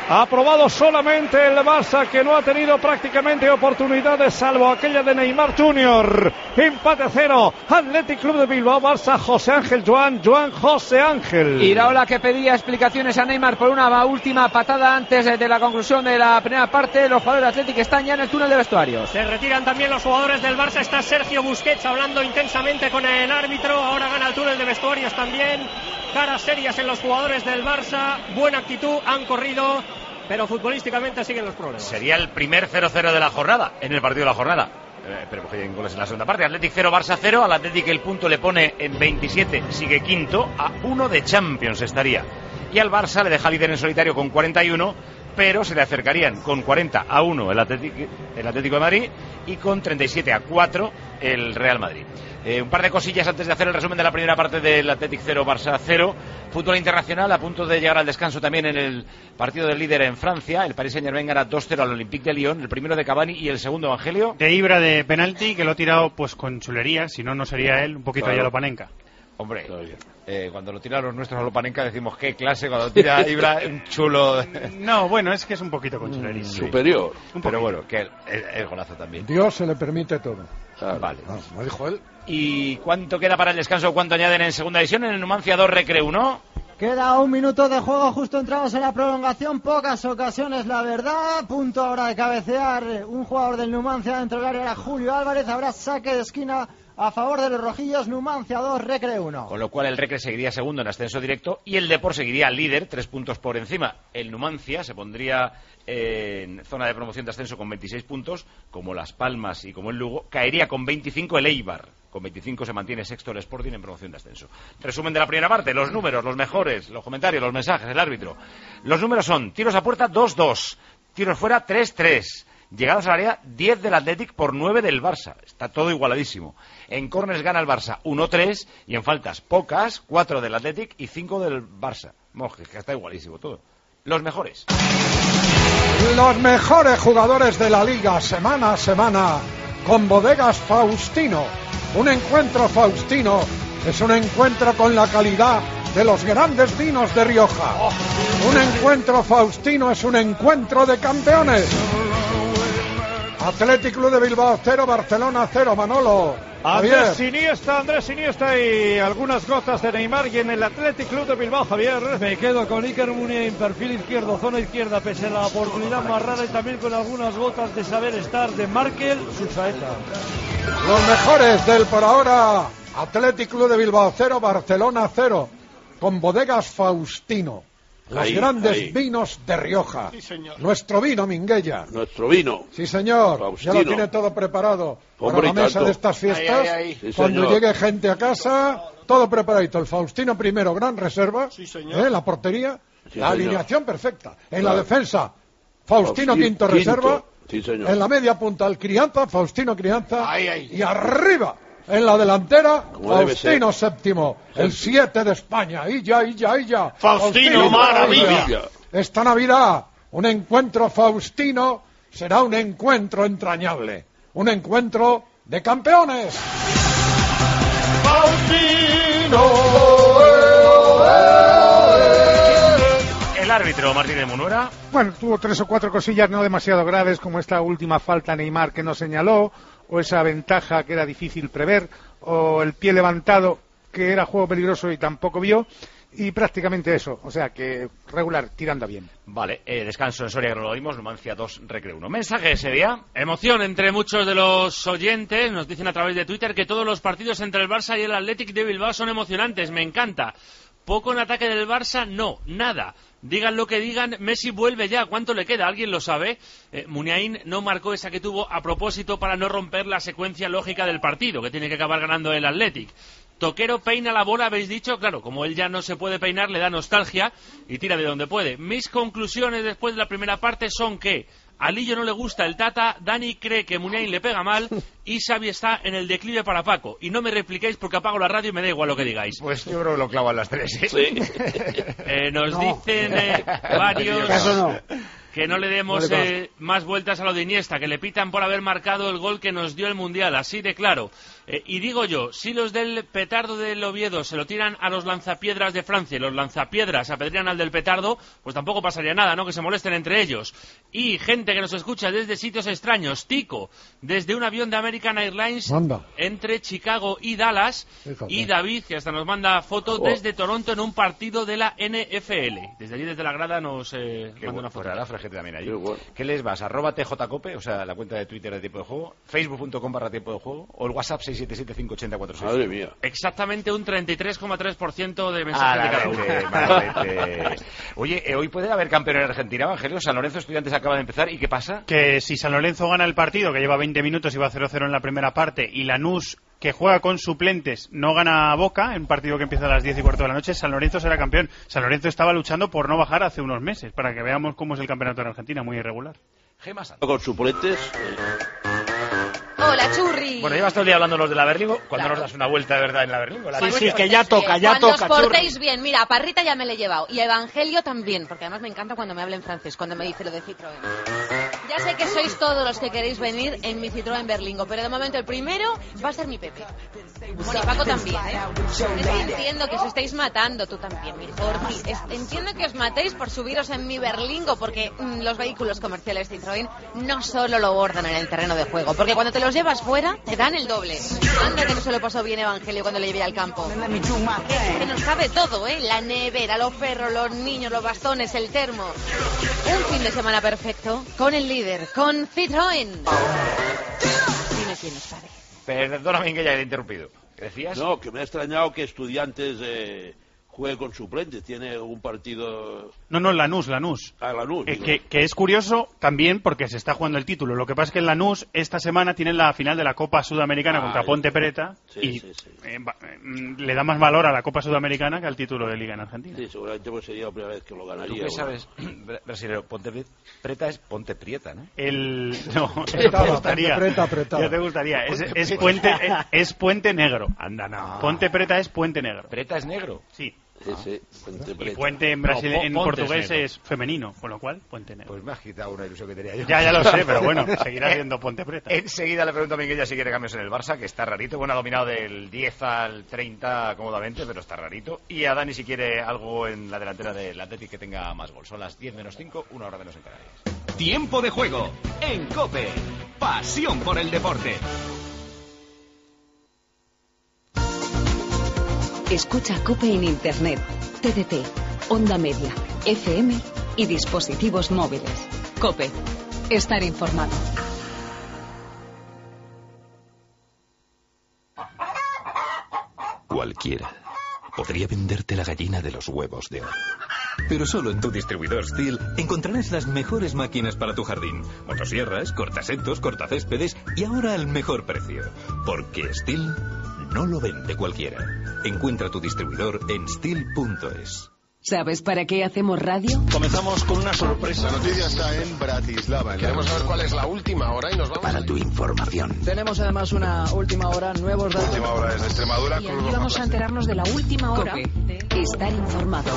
Ha probado solamente el Barça, que no ha tenido prácticamente oportunidades salvo aquella de Neymar Jr. Empate a 0. Athletic Club de Bilbao, Barça, José Ángel, Joan José Ángel. Iraola, que pedía explicaciones a Neymar por una última patada antes de la conclusión de la primera parte. Los jugadores de Athletic están ya en el túnel de vestuarios. Se retiran también los jugadores del Barça. Está Sergio Busquets hablando intensamente con el árbitro. Ahora gana el túnel de vestuarios también. Caras serias en los jugadores del Barça. Buena actitud, han corrido, pero futbolísticamente siguen los problemas. Sería el primer 0-0 de la jornada, en el partido de la jornada. Pero cogen goles en la segunda parte. Athletic 0, Barça 0. Al Athletic el punto le pone en 27, sigue quinto, a 1 de Champions estaría. Y al Barça le deja líder en solitario con 41, pero se le acercarían con 40 a 1 el Atlético de Madrid y con 37 a 4 el Real Madrid. Un par de cosillas antes de hacer el resumen de la primera parte del Athletic 0, Barça 0. Fútbol internacional, a punto de llegar al descanso también en el partido del líder en Francia. El Paris Saint-Germain gana 2-0 al Olympique de Lyon, el primero de Cavani y el segundo, Evangelio. De Ibra de penalti, que lo ha tirado pues con chulería, si no, no sería él, un poquito ahí a Lopanenka. Hombre, cuando lo tiran los nuestros a Lopanenka decimos qué clase, cuando tira Ibra un chulo. No, bueno, es que es un poquito con chulería. Superior. Pero bueno, que el golazo también. Dios se le permite todo. Claro. Vale. Lo dijo él. ¿Y cuánto queda para el descanso? ¿Cuánto añaden en segunda división? En el Numancia 2, Recre 1. Queda 1 minuto de juego, justo entramos en la prolongación, pocas ocasiones la verdad, punto ahora de cabecear un jugador del Numancia dentro del área, era Julio Álvarez, habrá saque de esquina a favor de los rojillos, Numancia 2, Recre 1. Con lo cual el Recre seguiría segundo en ascenso directo y el Depor seguiría líder, 3 puntos por encima. El Numancia se pondría en zona de promoción de ascenso con 26 puntos, como Las Palmas y como el Lugo. Caería con 25 el Eibar. Con 25 se mantiene sexto el Sporting en promoción de ascenso. Resumen de la primera parte, los números, los mejores, los comentarios, los mensajes, el árbitro. Los números son: tiros a puerta 2-2, tiros fuera 3-3, llegadas al área 10 del Athletic por 9 del Barça. Está todo igualadísimo. En córners gana el Barça 1-3 y en faltas pocas, 4 del Athletic y 5 del Barça. Que está igualísimo todo. Los mejores. Los mejores jugadores de la liga semana a semana con Bodegas Faustino. Un encuentro Faustino es un encuentro con la calidad de los grandes vinos de Rioja. Un encuentro Faustino es un encuentro de campeones. Athletic Club de Bilbao 0, Barcelona 0, Manolo. Andrés Iniesta y algunas gotas de Neymar. Y en el Athletic Club de Bilbao, Javier. Me quedo con Iker Muniain, perfil izquierdo, zona izquierda, pese a la oportunidad más rara, y también con algunas gotas de saber estar de Markel, su saeta. Los mejores del por ahora, Athletic Club de Bilbao 0, Barcelona 0, con Bodegas Faustino. Los grandes vinos de Rioja. Sí, señor. Nuestro vino, Minguella. Nuestro vino. Sí, señor. Faustino. Ya lo tiene todo preparado. Hombre, para la mesa tanto. de estas fiestas. Sí, cuando señor. llegue gente a casa, todo preparadito. El Faustino primero, gran reserva. Sí, señor. La portería. Sí, la señor. alineación perfecta. En Claro. la defensa, Faustino quinto reserva. Sí, señor. En la media punta, el Crianza, Faustino Crianza. Y arriba, en la delantera, Como debe Faustino séptimo, el 7 de España. Y ya. Faustino, maravilla. Esta Navidad, un encuentro Faustino será un encuentro entrañable. Un encuentro de campeones. Faustino. El árbitro Martínez Munuera. Bueno, tuvo 3 o 4 cosillas no demasiado graves, como esta última falta a Neymar que no señaló, o esa ventaja que era difícil prever, o el pie levantado que era juego peligroso y tampoco vio, y prácticamente eso, o sea que regular, tirando bien. Vale, descanso en Soria, que no lo oímos, Numancia 2, Recre 1. Mensaje ese día. Emoción entre muchos de los oyentes. Nos dicen a través de Twitter que todos los partidos entre el Barça y el Athletic de Bilbao son emocionantes. Me encanta. Poco en ataque del Barça, no, nada. Digan lo que digan, Messi vuelve ya. ¿Cuánto le queda? ¿Alguien lo sabe? Muniain no marcó esa que tuvo a propósito para no romper la secuencia lógica del partido, que tiene que acabar ganando el Athletic. Toquero peina la bola, habéis dicho, claro, como él ya no se puede peinar, le da nostalgia y tira de donde puede. Mis conclusiones después de la primera parte son que a Lillo no le gusta el Tata, Dani cree que Muniain le pega mal y Xavi está en el declive para Paco. Y no me repliquéis porque apago la radio y me da igual lo que digáis. Pues yo creo que lo clavo a las 3, ¿eh? Nos dicen varios Que no le demos más vueltas a lo de Iniesta, que le pitan por haber marcado el gol que nos dio el Mundial, así de claro. Y digo yo, si los del petardo del Oviedo se lo tiran a los lanzapiedras de Francia y los lanzapiedras apedrean al del petardo, pues tampoco pasaría nada, ¿no? Que se molesten entre ellos. Y gente que nos escucha desde sitios extraños, Tico, desde un avión de American Airlines entre Chicago y Dallas, y David, que hasta nos manda fotos desde Toronto en un partido de la NFL. Desde allí, desde la grada, nos manda una foto. La fragete también allí. ¿Qué les vas? @tjcope, o sea, la cuenta de Twitter de Tiempo de Juego, facebook.com/Tiempo de Juego, o el WhatsApp 677-580-466. Madre mía. Exactamente un 33,3% de mensajes de cada uno. Oye, hoy puede haber campeón en Argentina, Evangelio. San Lorenzo Estudiantes acaba de empezar, ¿y qué pasa? Que si San Lorenzo gana el partido, que lleva 20 minutos y va 0-0 en la primera parte, y Lanús, que juega con suplentes, no gana a Boca, en un partido que empieza a las 10:15 de la noche, San Lorenzo será campeón. San Lorenzo estaba luchando por no bajar hace unos meses, para que veamos cómo es el campeonato en Argentina, muy irregular. Gemma Santos. Con suplentes. Hola, Churri. Bueno, llevas todo el día hablando los de la Berlingo. ¿Cuándo nos das una vuelta de verdad en la Berlingo? Sí, que ya toca, Cuando os portéis bien. Mira, a Parrita ya me le he llevado. Y a Evangelio también, porque además me encanta cuando me habla en francés, cuando me dice lo de Citroën. Ya sé que sois todos los que queréis venir en mi Citroën Berlingo, pero de momento el primero va a ser mi Pepe. Bueno, y Paco también, ¿eh? Entiendo que os estáis matando, tú también, mi Jorge. Entiendo que os matéis por subiros en mi Berlingo, porque los vehículos comerciales Citroën no solo lo bordan en el terreno de juego, porque cuando te los llevas fuera, te dan el doble. Anda que no se lo pasó bien Evangelio cuando le llevé al campo. Que nos cabe todo, ¿eh? La nevera, los perros, los niños, los bastones, el termo. Un fin de semana perfecto con el líder, con Citroën. Dime quién es padre. Perdóname que ya he interrumpido. ¿Qué decías? No, que me ha extrañado que Estudiantes juegue con suplentes. Tiene un partido... No, Lanús. Lanús. Que es curioso también porque se está jugando el título. Lo que pasa es que en Lanús esta semana tienen la final de la Copa Sudamericana contra Ponte Preta le da más valor a la Copa Sudamericana que al título de Liga en Argentina. Sí, seguramente pues sería la primera vez que lo ganaría. ¿Tú qué sabes, brasileño? Ponte Preta es Ponte Prieta, ¿no? No, te gustaría. Ya te gustaría. Es Puente Negro. Anda, no. Ponte Preta es Puente Negro. ¿Preta es negro? Sí. Puente y Puente en Brasil, en portugués es femenino, con lo cual Puente Negro. Pues me has quitado una ilusión que tenía yo. Ya lo sé, pero bueno, seguirá siendo Ponte Preta. Enseguida le pregunto a Miguel si quiere cambios en el Barça, que está rarito. Bueno, ha dominado del 10 al 30 cómodamente, pero está rarito. Y a Dani si quiere algo en la delantera del Athletic que tenga más gol. Son las 10 menos 5, una hora menos en Canarias. Tiempo de juego en COPE. Pasión por el deporte. Escucha COPE en Internet, TDT, Onda Media, FM y dispositivos móviles. COPE. Estar informado. Cualquiera podría venderte la gallina de los huevos de oro. Pero solo en tu distribuidor STIHL encontrarás las mejores máquinas para tu jardín. Motosierras, cortasetos, cortacéspedes y ahora al mejor precio. Porque STIHL no lo vende cualquiera. Encuentra tu distribuidor en stihl.es. ¿Sabes para qué hacemos radio? Comenzamos con una sorpresa. La noticia está en Bratislava. Queremos saber cuál es la última hora y nos vamos para tu información. Tenemos además una última hora, nuevos datos. Última hora desde Extremadura. Y aquí vamos a enterarnos de la última hora. COPE. Estar informado.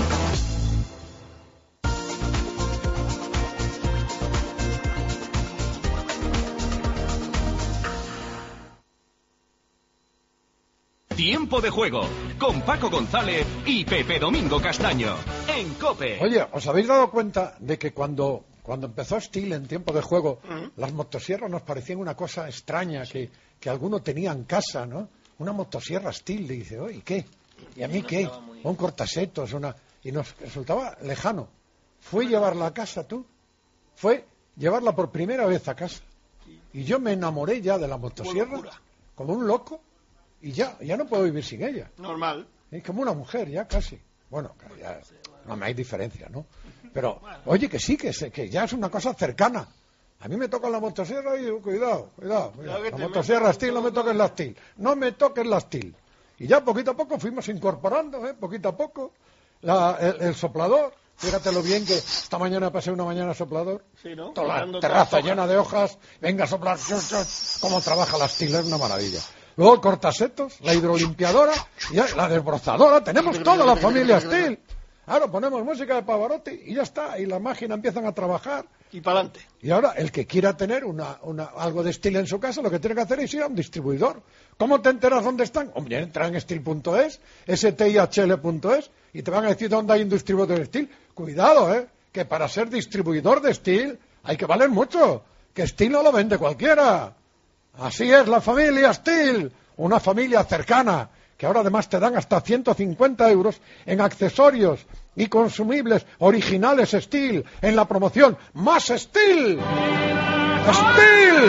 Tiempo de juego con Paco González y Pepe Domingo Castaño en COPE. Oye, ¿os habéis dado cuenta de que cuando empezó STIHL en tiempo de juego, las motosierras nos parecían una cosa extraña que alguno tenía en casa, ¿no? Una motosierra STIHL, y dice, oye, ¿qué? ¿Y a mí qué? Un cortasetos, y nos resultaba lejano. Fue llevarla a casa, tú. Fue llevarla por primera vez a casa. Y yo me enamoré ya de la motosierra, como un loco. Y ya no puedo vivir sin ella. Normal. Es como una mujer, ya casi. Bueno, ya no hay diferencia, ¿no? Pero, oye, que sí, que ya es una cosa cercana. A mí me toca la motosierra y digo, cuidado. La motosierra STIHL, no me toques la STIHL. No me toques la STIHL. Y ya poquito a poco fuimos incorporando, poquito a poco, el soplador. Fíjate lo bien que esta mañana pasé una mañana soplador. Sí, ¿no? Toda la terraza llena de hojas. Venga a soplar. Cómo trabaja la STIHL, es una maravilla. Luego el cortasetos, la hidrolimpiadora, y la desbrozadora, tenemos toda la familia STIHL. Ahora ponemos música de Pavarotti y ya está, y las máquinas empiezan a trabajar. Y para adelante. Y ahora, el que quiera tener algo de Steel en su casa, lo que tiene que hacer es ir a un distribuidor. ¿Cómo te enteras dónde están? Hombre, entra en Steel.es, stihl.es, y te van a decir dónde hay un distribuidor de Steel. Cuidado, que para ser distribuidor de Steel hay que valer mucho, que Steel no lo vende cualquiera. Así es la familia Steel, una familia cercana, que ahora además te dan hasta 150 euros en accesorios y consumibles originales Steel en la promoción ¡Más Steel! ¡Steel!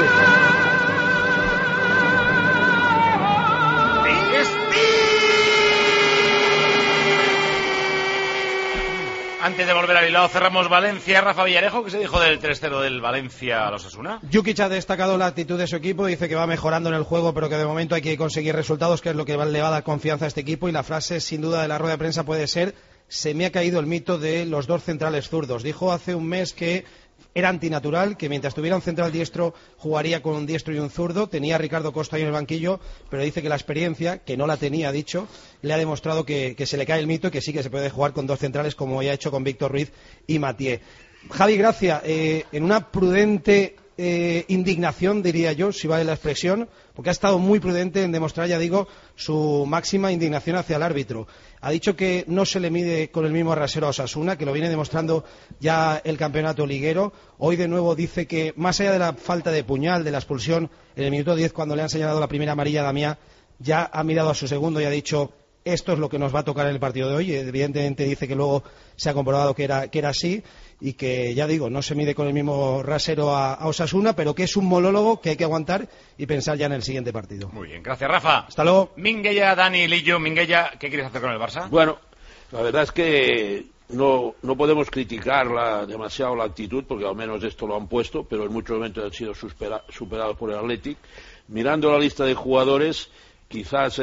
Antes de volver a Bilbao, cerramos Valencia. Rafa Villarejo, ¿qué se dijo del 3-0 del Valencia a los Osasuna? Jukic ha destacado la actitud de su equipo, dice que va mejorando en el juego, pero que de momento hay que conseguir resultados, que es lo que le va a dar confianza a este equipo. Y la frase, sin duda, de la rueda de prensa puede ser: se me ha caído el mito de los dos centrales zurdos. Dijo hace un mes que era antinatural, que mientras tuviera un central diestro jugaría con un diestro y un zurdo. Tenía a Ricardo Costa ahí en el banquillo, pero dice que la experiencia, que no la tenía, dicho, le ha demostrado que se le cae el mito y que sí que se puede jugar con dos centrales, como ya ha hecho con Víctor Ruiz y Mathieu. Javi Gracia, en una prudente indignación, diría yo, si vale la expresión, porque ha estado muy prudente en demostrar, ya digo, su máxima indignación hacia el árbitro. Ha dicho que no se le mide con el mismo rasero a Osasuna, que lo viene demostrando ya el campeonato liguero. Hoy de nuevo dice que, más allá de la falta de puñal, de la expulsión, en el minuto 10, cuando le han señalado la primera amarilla a Damià, ya ha mirado a su segundo y ha dicho: esto es lo que nos va a tocar en el partido de hoy. Evidentemente dice que luego se ha comprobado que era así, y que, ya digo, no se mide con el mismo rasero a Osasuna, pero que es un monólogo que hay que aguantar y pensar ya en el siguiente partido. Muy bien, gracias, Rafa. Hasta luego. Minguella, Dani, Lillo. Minguella, ¿qué quieres hacer con el Barça? Bueno, la verdad es que no podemos criticar demasiado la actitud, porque al menos esto lo han puesto, pero en muchos momentos han sido superados por el Athletic. Mirando la lista de jugadores, quizás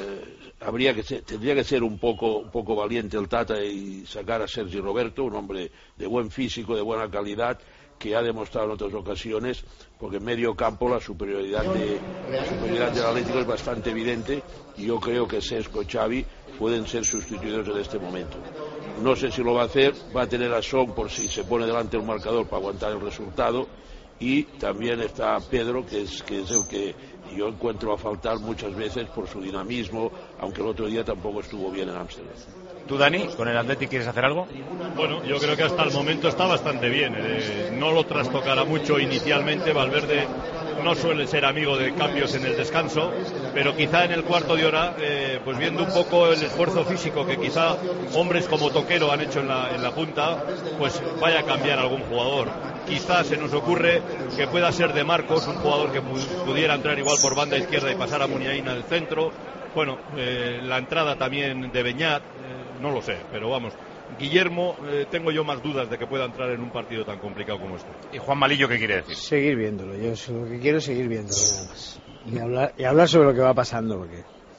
tendría que ser un poco valiente el Tata y sacar a Sergi Roberto, un hombre de buen físico, de buena calidad, que ha demostrado en otras ocasiones, porque en medio campo la superioridad del Atlético es bastante evidente, y yo creo que Sesco y Xavi pueden ser sustituidos en este momento. No sé si lo va a hacer, va a tener a Son por si se pone delante un marcador para aguantar el resultado, y también está Pedro, que es el que yo encuentro a faltar muchas veces por su dinamismo, aunque el otro día tampoco estuvo bien en Ámsterdam. ¿Tú, Dani, con el Athletic quieres hacer algo? Bueno, yo creo que hasta el momento está bastante bien. No lo trastocará mucho inicialmente. Valverde no suele ser amigo de cambios en el descanso, pero quizá en el cuarto de hora, pues viendo un poco el esfuerzo físico que quizá hombres como Toquero han hecho en la punta, pues vaya a cambiar algún jugador. Quizás se nos ocurre que pueda ser de Marcos, un jugador que pudiera entrar igual por banda izquierda y pasar a Muniain al centro. Bueno, la entrada también de Beñat, no lo sé, pero vamos, Guillermo, tengo yo más dudas de que pueda entrar en un partido tan complicado como este. ¿Y Juan Malillo qué quiere decir? Seguir viéndolo, yo lo que quiero es seguir viéndolo nada más. Y hablar sobre lo que va pasando, porque...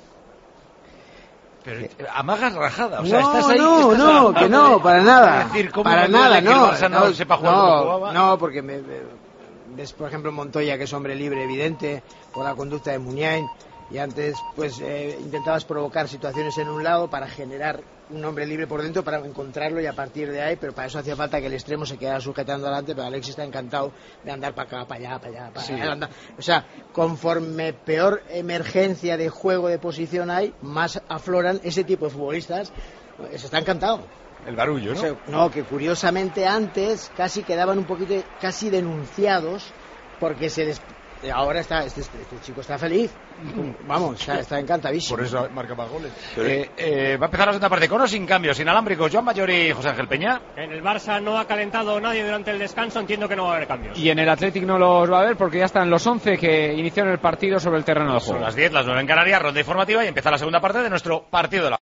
Pero amagas rajada, o sea, no, estás ahí... no, que no, para nada. Decir, para nada, no. No sepa jugar como jugaba. No, porque ves, por ejemplo, Montoya, que es hombre libre evidente, por la conducta de Muniain, y antes pues intentabas provocar situaciones en un lado para generar un hombre libre por dentro, para encontrarlo y a partir de ahí, pero para eso hacía falta que el extremo se quedara sujetando adelante, pero Alexis está encantado de andar para acá, para allá, para allá. O sea, conforme peor emergencia de juego de posición hay, más afloran ese tipo de futbolistas. Se está encantado. El barullo, ¿no? O sea, no, que curiosamente antes casi quedaban un poquito casi denunciados, porque ahora este chico está feliz. Vamos, está encantadísimo. Por eso marca más goles. Va a empezar la segunda parte con o sin cambios, inalámbricos. Joan Mayor y José Ángel Peña. En el Barça no ha calentado nadie durante el descanso, entiendo que no va a haber cambios. Y en el Athletic no los va a haber porque ya están los 11 que iniciaron el partido sobre el terreno de juego. Son las 10, las 9 en Canarias, ronda informativa, y empieza la segunda parte de nuestro partido de la...